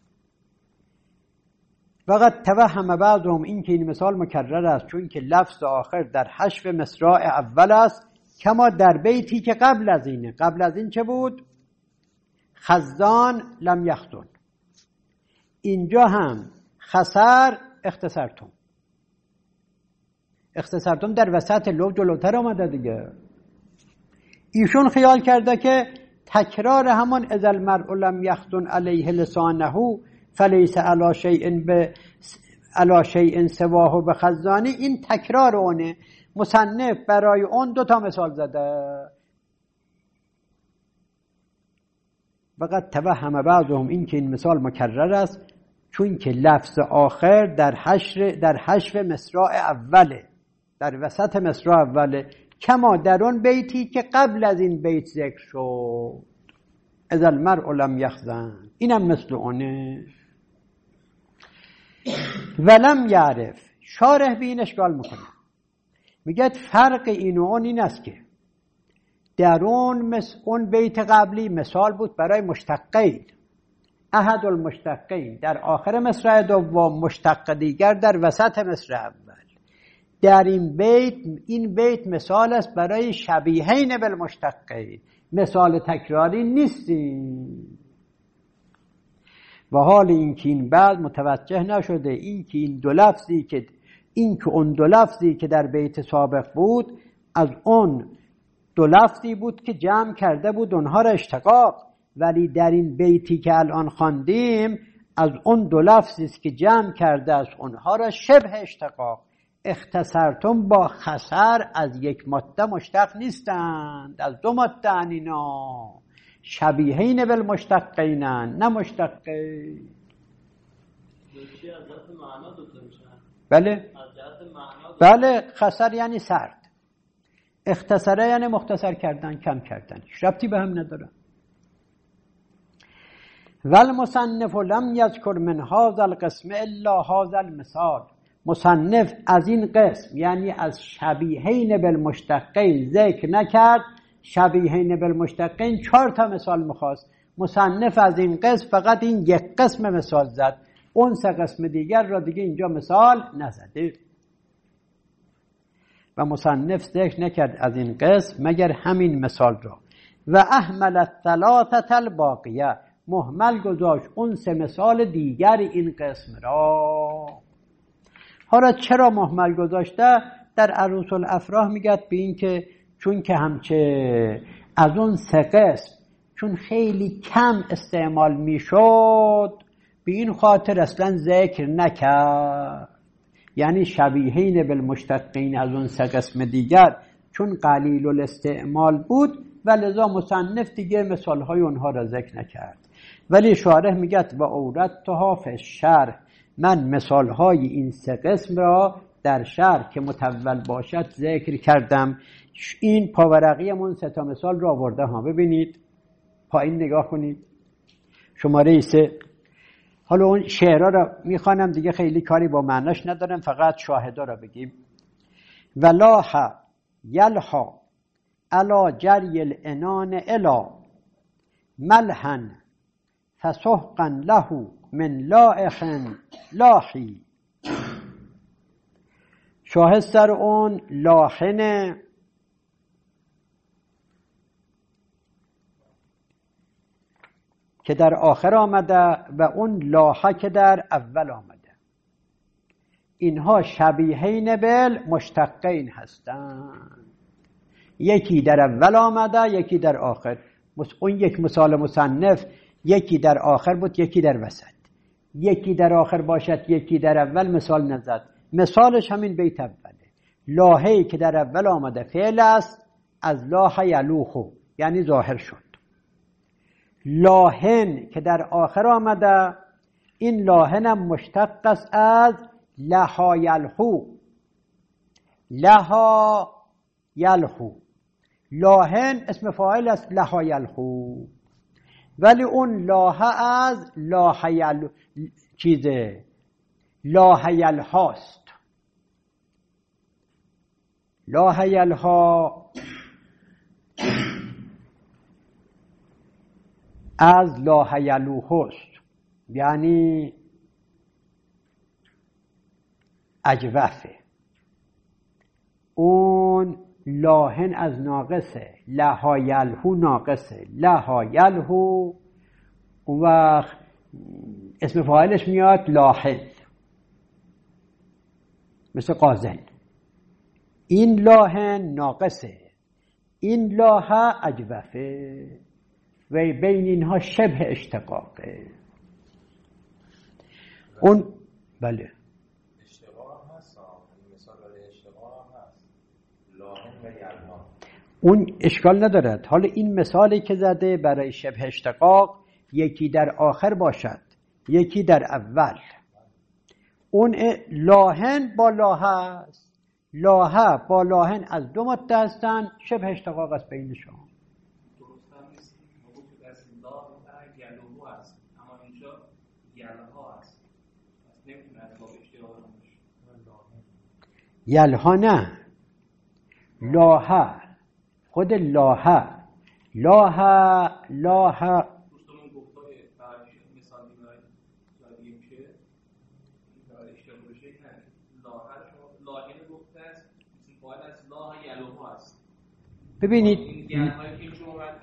فقط توهم بعضهم، این که این مثال مکرر است چون که لفظ آخر در حشو مصرع اول است، کما در بیتی که قبل از اینه. قبل از این چه بود؟ خزان لم یختن. اینجا هم خسر اختصرتم. اختصرتم در وسط لو جلوتر آمده دیگه. ایشون خیال کرده که تکرار همان اذا المرء لم یختن علیه لسانه فلیس علی شیء به علی شیء سواه بخزانی، این تکرار اونه. مصنف برای اون دو تا مثال زده. فقط توهم بعضهم، این که این مثال مکرر است چون که لفظ آخر در حشر در حشو مصرع اوله، در وسط مصرع اوله، کما در اون بیتی که قبل از این بیت ذکر شد، اذا المرء لم یخزن. اینم مثل اونه. ولم یعرف، شارح به این اشکال میکنه، میگه فرق این و اون این است که در اون مس... اون بیت قبلی مثال بود برای مشتقین، احد المشتقین در آخر مصرع دوم، مشتق دیگر در وسط مصرع اول. در این بیت این بیت مثال است برای شبیهین بالمشتقین، مثال تکراری نیستیم. و حال این که این بعد متوجه نشده، این که این دو لفظی که این که اون دو لفظی که در بیت سابق بود از اون دو لفظی بود که جمع کرده بود اونها را اشتقاق، ولی در این بیتی که الان خواندیم از اون دو لفظی است که جمع کرده از اونها را شبه اشتقاق. اختصرتم با خسر از یک ماده مشتق نیستند، از دو ماده اینا، شبیهین بالمشتقین نه مشتقین. دوشی از جهت معنا دوتا میشن. بله از جهت معنا بله، خسر یعنی سرد، اختصره یعنی مختصر کردن، کم کردن، ربطی به هم نداره. والمصنف لم یذکر من هذا القسم الا هذا المثال. مصنف از این قسم یعنی از شبیهین بالمشتقین ذکر نکرد. شبیهین بالمشتقین چهار تا مثال میخواست، مصنف از این قسم فقط این یک قسم مثال زد، اون سه قسم دیگر را دیگه اینجا مثال نزده. و مصنف ذکر نکرد از این قسم مگر همین مثال را. و اهمل الثلاثه الباقیه، مهمل گذاشت اون سه مثال دیگر این قسم را. حالا چرا مهمل گذاشته؟ در عروس الافراح میگه به این که چون که همچه از اون سه قسم چون خیلی کم استعمال میشد به این خاطر اصلا ذکر نکرد. یعنی شبیهین بالمشتقین از اون سه قسم دیگر چون قلیل الاستعمال بود و لذا مصنف دیگه مثالهای اونها را ذکر نکرد. ولی شارح میگه و اوردتها فی الشرح، من مثالهای این سه قسم را در شرح که متول باشد ذکر کردم. این پاورقیمون سه تا مثال را آورده ها، ببینید پایین نگاه کنید، شماره سه. حالا اون شعرها را میخوانم دیگه، خیلی کاری با معناش ندارم، فقط شاهدا را بگیم. ولاح یلها علا جری الانان الا ملحن فسحقا له من لائخ لاحی. شاهد سر اون لاحنه که در آخر آمده و اون لاحه که در اول آمده. اینها شبیهین بالمشتقین هستند، یکی در اول آمده یکی در آخر. اون یک مثال مصنف یکی در آخر بود یکی در وسط، یکی در آخر باشد یکی در اول مثال نزد. مثالش همین بیت اوله. لاحه‌ای که در اول آمده فعل است، از لاح یلوخو یعنی ظاهر شد. لاحن که در آخر آمده، این لاحن هم مشتق است از لحا یلحو لها یلخو. لاهن اسم فاعل است لها یلخو، ولی اون لاه از لاه یل چیزه لاه یلهاست. لاه یلها از لاه یلوهست، یعنی اجوفه. اون لاهن از ناقصه، لها یلهو ناقصه، لها یلهو اون وقت اسم فاعلش میاد لاحن، مثل قازن. این لاهن ناقصه، این لاه اجوفه و بین اینها شبه اشتقاقه. اون بله اشتقاق هم هست، مثال برای اشتقاق هم هست، لاهن و یلها. اون اشکال ندارد. حالا این مثالی که زده برای شبه اشتقاق یکی در آخر باشد یکی در اول. اون لاهن با لاه است، لاه با لاهن از دو ماده هستن، شبه اشتقاق است بینشان. درست هم نیست، موقع که دست لاه و یلوهو هست، اما اینجا یلها هست، پس نمیتونه از باب اشتقاق باشه. یلها نه، لاه، خود لاه لاه لاه دوستمون گفتای برای مثال دیگه میشه برای اشتقاق بشه نه لاه شما لاهن گفته است، اسم فاعل از لاه یلوهو هست. ببینید این یلهایی که اینجا اومده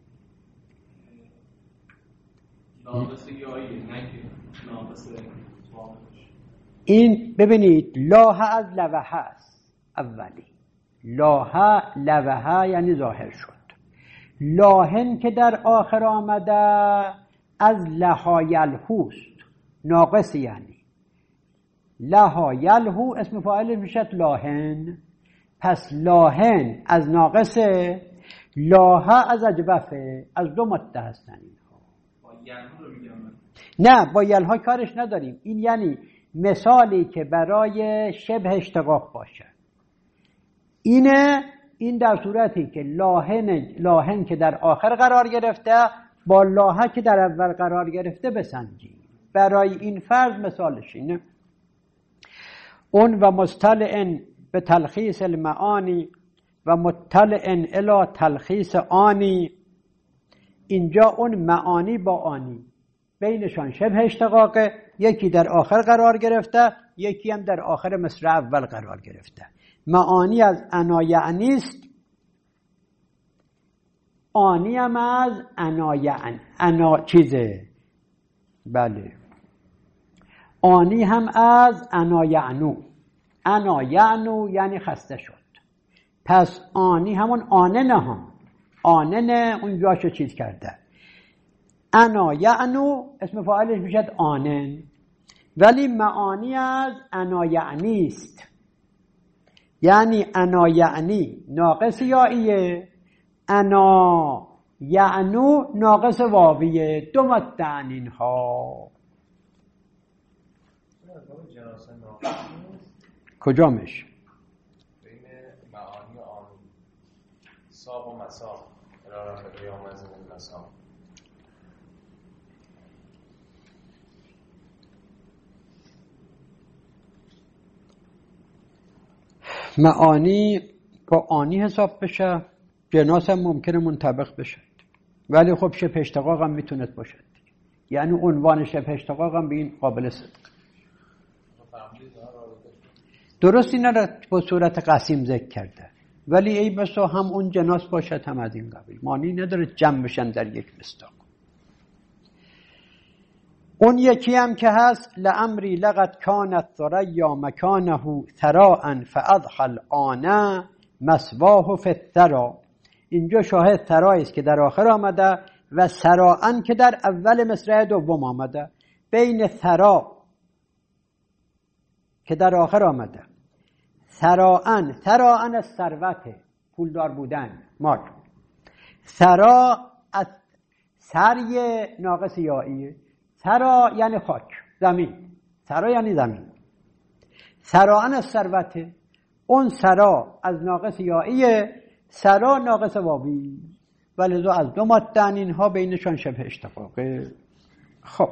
ناقص یایی نه که ناقص فاعلش. این ببینید لاه از لوه است، اولی لاه لوه یعنی ظاهر شد. لاهن که در آخر آمده از لها یلهوست، ناقص، یعنی لها یلهو اسم فاعل میشد لاهن. پس لاهن از ناقصه، لاه از اجوفه، از دو ماده هستن اینها. با یلهو رو میگم من. نه با یلها کارش نداریم. این یعنی مثالی که برای شبه اشتقاق باشه. اینه این در صورتی که لاهن لاهن که در آخر قرار گرفته با لاه که در اول قرار گرفته بسنجی. برای این فرض مثالش اینه. اون و مستلئن به تلخیص المعانی و مطلئن الی تلخیص آنی. اینجا اون معانی با آنی بینشان شبه اشتقاقه، یکی در آخر قرار گرفته یکی هم در آخر مصرع اول قرار گرفته. معانی از انا یعنی است، آنی هم از انا یعنی انا چیزه. بله آنی هم از انا یعنو، انا یعنو یعنی خسته شد. پس آنی همون آنه نه هم آنه نه اون جاشو چیز کرده. انا یعنو اسم فاعلش میشد آنن، ولی معانی از انا یعنی است. یعنی انا یعنی ناقص یاییه، انا یعنو ناقص واویه، دو مدن اینها. کجامش؟ بین معانی آنی ساب و مساب اراره به قیام از این مساب. معانی با آنی حساب بشه، جناس هم ممکنه منطبق بشه، ولی خب شبه اشتقاق هم میتونه باشد. یعنی عنوان شبه اشتقاق هم به این قابل صدق. درست اینا را با صورت قسیم ذکر کرده، ولی ای بسا هم اون جناس باشد هم از این قبیل. معنی نداره جمع بشن در یک مصداق. اون یکی هم که هست لامری لقد کانت ثریا مکانه ثراء فاضحى آن مسواه فی الثرا. اینجا شاهد ثرایی است که در آخر آمده و سراء که در اول مصرع دوم آمده. بین ثرا که در آخر آمده، ثراء ثراء از ثروت، پولدار بودن، مال. ثرا از سری ناقص یائیه، ثرا یعنی خاک، زمین. ثرا یعنی زمین. ثراء از ثروت، اون سرا از ناقص یائیه، سرا ناقص واوی، ولذا از دو مادن اینها بینشان شبه اشتقاقه. خب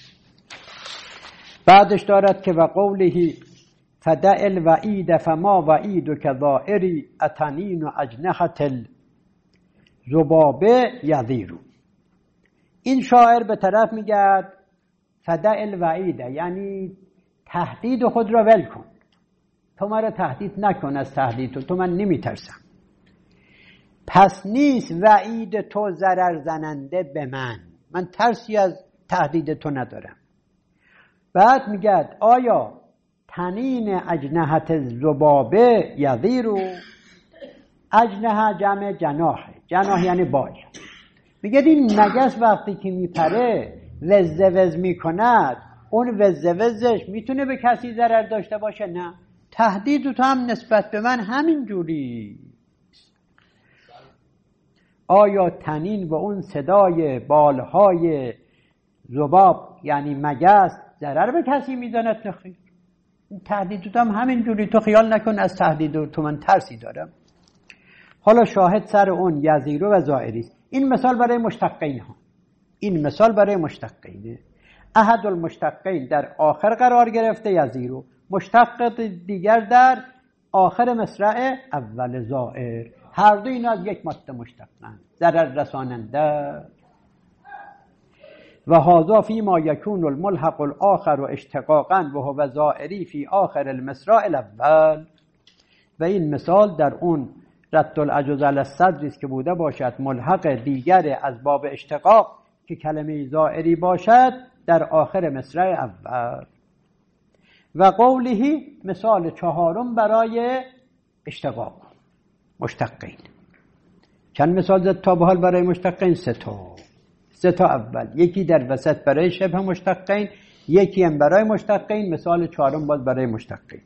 بعدش دارد که و قوله فدع الوعید فما وعید که ظائری اتنین و اجنحت الذبابه یذیرو. این شاعر به طرف میگه فدع الوعید، یعنی تهدید خود را ول کن، تو مرا تهدید نکن، از تهدید تو, تو من نمیترسم. پس نیست وعید تو ضرر زننده به من، من ترسی از تهدید تو ندارم. بعد میگه آیا تنین اجنحت الذبابه یذیرو، اجنحه جمع جناحه، جناح یعنی باج. میگه این مگس وقتی که میپره وز وز میکند، اون وز وزش میتونه به کسی ضرر داشته باشه؟ نه، تهدید تو هم نسبت به من همین جوری. آیا تنین و اون صدای بالهای ذباب یعنی مگس ضرر به کسی میزند؟ نخیر، تهدید تو هم همین جوری، تو خیال نکن از تهدید تو من ترسی دارم. حالا شاهد سر اون یذیرو و ظائری است. این مثال برای مشتقین ها، این مثال برای مشتقینه. احد المشتقین در آخر قرار گرفته یذیرو، مشتق دیگر در آخر مصرع اول ظائر. هر دو اینا از یک ماده مشتقن، ضرر رساننده. و هذا فی ما یکون الملحق الاخر و اشتقاقا و هو ظائری فی آخر المصرع الاول. و این مثال در اون رد العجز علی الصدر است که بوده باشد ملحق دیگر از باب اشتقاق که کلمه ظائری باشد در آخر مصرع اول. و قوله مثال چهارم برای اشتقاق مشتقین. چند مثال زد تا به حال برای مشتقین؟ سه تا. سه تا اول، یکی در وسط برای شبه مشتقین، یکی هم برای مشتقین، مثال چهارم باز برای مشتقین.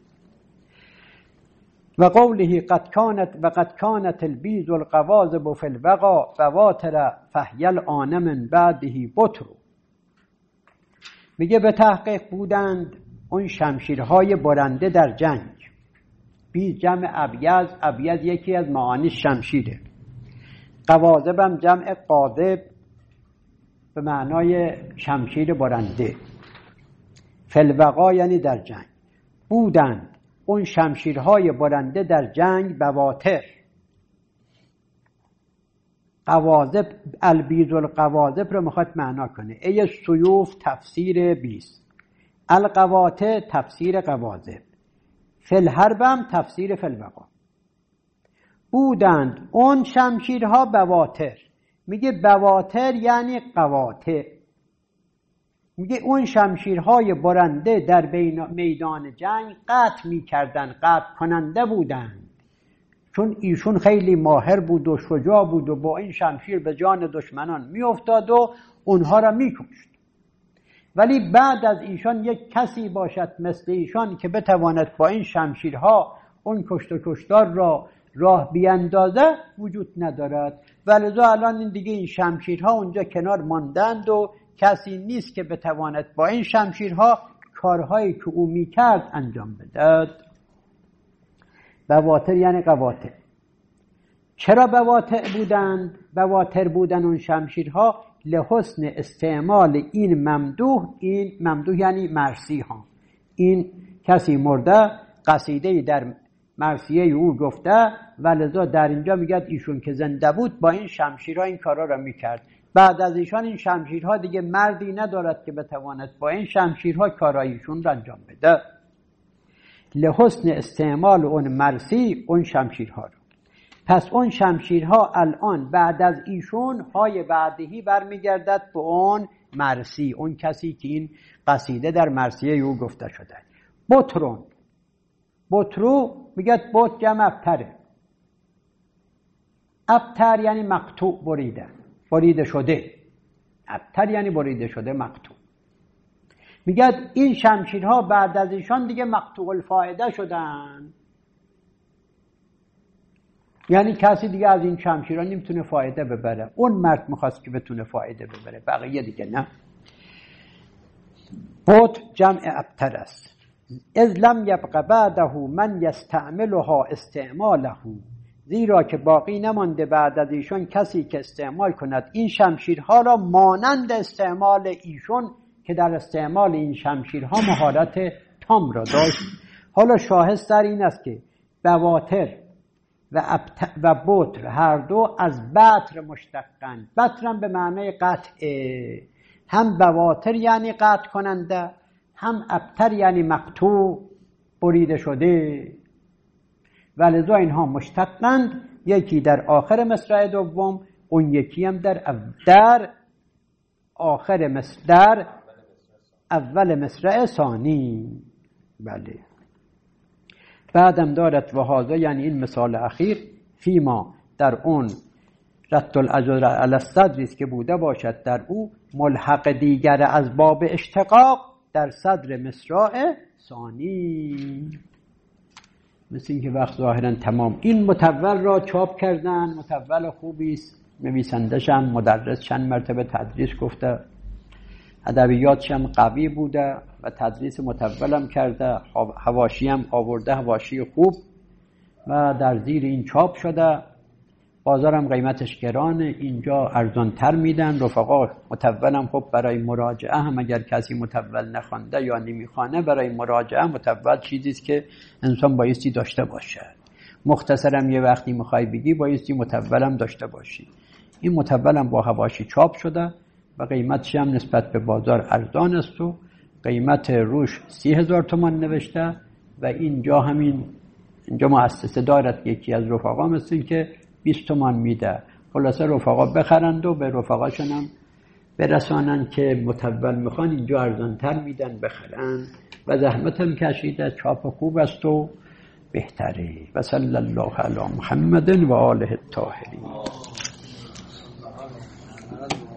و قوله قد كانت و قد كانت البیض القواذب فی الوغا بواتر فهی الآن من بعده بطر. میگه به تحقیق بودند اون شمشیرهای برنده در جنگ. بیض جمع ابیض، ابیض یکی از معانی شمشیره. قواذب هم جمع قاذب به معنای شمشیر برنده. فی الوغا یعنی در جنگ. بودند اون شمشیرهای برنده در جنگ بواتر. قواذب، البیض القواذب رو میخواد معنا کنه. ای سیوف تفسیر بیض، القواطع تفسیر قواذب، فی الحرب هم تفسیر فی الوغا. بودند اون شمشیرها بواتر، میگه بواتر یعنی قواطع. میگه اون شمشیرهای برنده در میدان جنگ قطع میکردن، قطع کننده بودند، چون ایشون خیلی ماهر بود و شجاع بود و با این شمشیر به جان دشمنان میافتاد و اونها را میکشت. ولی بعد از ایشان یک کسی باشد مثل ایشان که بتواند با این شمشیرها اون کشت و کشتار را راه بیاندازه وجود ندارد. ولذا الان این دیگه این شمشیرها اونجا کنار ماندند و کسی نیست که بتواند با این شمشیرها کارهایی که او میکرد انجام بدهد. بواتر یعنی قواطع. چرا بواتر بودند؟ بواتر بودن اون شمشیرها لحسن استعمال این ممدوح، این ممدوح یعنی مرسی ها، این کسی مرده قصیده در مرثیه او گفته و لذا در اینجا میگه ایشون که زنده بود با این شمشیرها این کارا را میکرد. بعد از ایشان این شمشیرها دیگه مردی ندارد که بتواند با این شمشیرها کارایشون را انجام بده. لحسن استعمال اون مرسی اون شمشیرها رو. پس اون شمشیرها الان بعد از ایشون های بعدهی برمیگردد به اون مرسی، اون کسی که این قصیده در مرثیه او گفته شده. بطرون، بطرو میگه بط جمع ابتره. ابتر یعنی مقطوع، بریده، بریده شده. ابتر یعنی بریده شده، مقطوع. میگه این شمشیرها بعد از ایشان دیگه مقطوع الفائده شدن، یعنی کسی دیگه از این شمشیرها نمیتونه فایده ببره. اون مرد میخواست که بتونه فایده ببره، بقیه دیگه نه. بط جمع ابتر است. اذ لم یبق بعده من یستعملها استعماله، زیرا که باقی نمانده بعد از ایشون کسی که استعمال کند این شمشیرها را مانند استعمال ایشون که در استعمال این شمشیرها مهارت تام را داشت. حالا شاهد در این است که بواتر و, ابت... و بطر هر دو از بطر مشتقند. بطرم به معنی قطع، هم بواتر یعنی قطع کننده، هم ابتر یعنی مقطوع بریده شده، ولذا اینها مشتقند، یکی در آخر مصرع دوم، اون یکی هم در در آخر مصرع در اول مصرع ثانی. بله. بعدم دارد و هذا یعنی این مثال اخیر، فیما در اون رد الاجر علی الصدری است که بوده باشد در او ملحق دیگر از باب اشتقاق در صدر مصرع ثانی. مثل این که وقت ظاهرا تمام. این متول را چاپ کردن، متول خوبی است، نویسندش هم مدرس چند مرتبه تدریس گفته، ادبیاتش هم قوی بوده و تدریس متول هم کرده، حواشی هم آورده، حواشی خوب، و در زیر این چاپ شده. بازارم قیمتش گرانه، اینجا ارزان تر میدن. رفقا متولم خب برای مراجعه هم اگر کسی متول نخوانده یا نمیخوانه، برای مراجعه متول چیزی است که انسان بایستی داشته باشه. مختصرم یه وقتی میخوای بگی بایستی متولم داشته باشی. این متولم با حواشی چاپ شده و قیمتش هم نسبت به بازار ارزان است و قیمت روش سی هزار تومان نوشته و اینجا همین اینجا مؤسسه دارد یکی از رفقا مثل که بیست تومان میده. خلاصه رفقا بخرند و به رفقاشون هم برسانن که متول میخوان، اینجا ارزانتر میدن بخرن و زحمت هم کشیده، چاپ خوب است و بهتره. و صلی الله علی محمد و آله الطاهرین.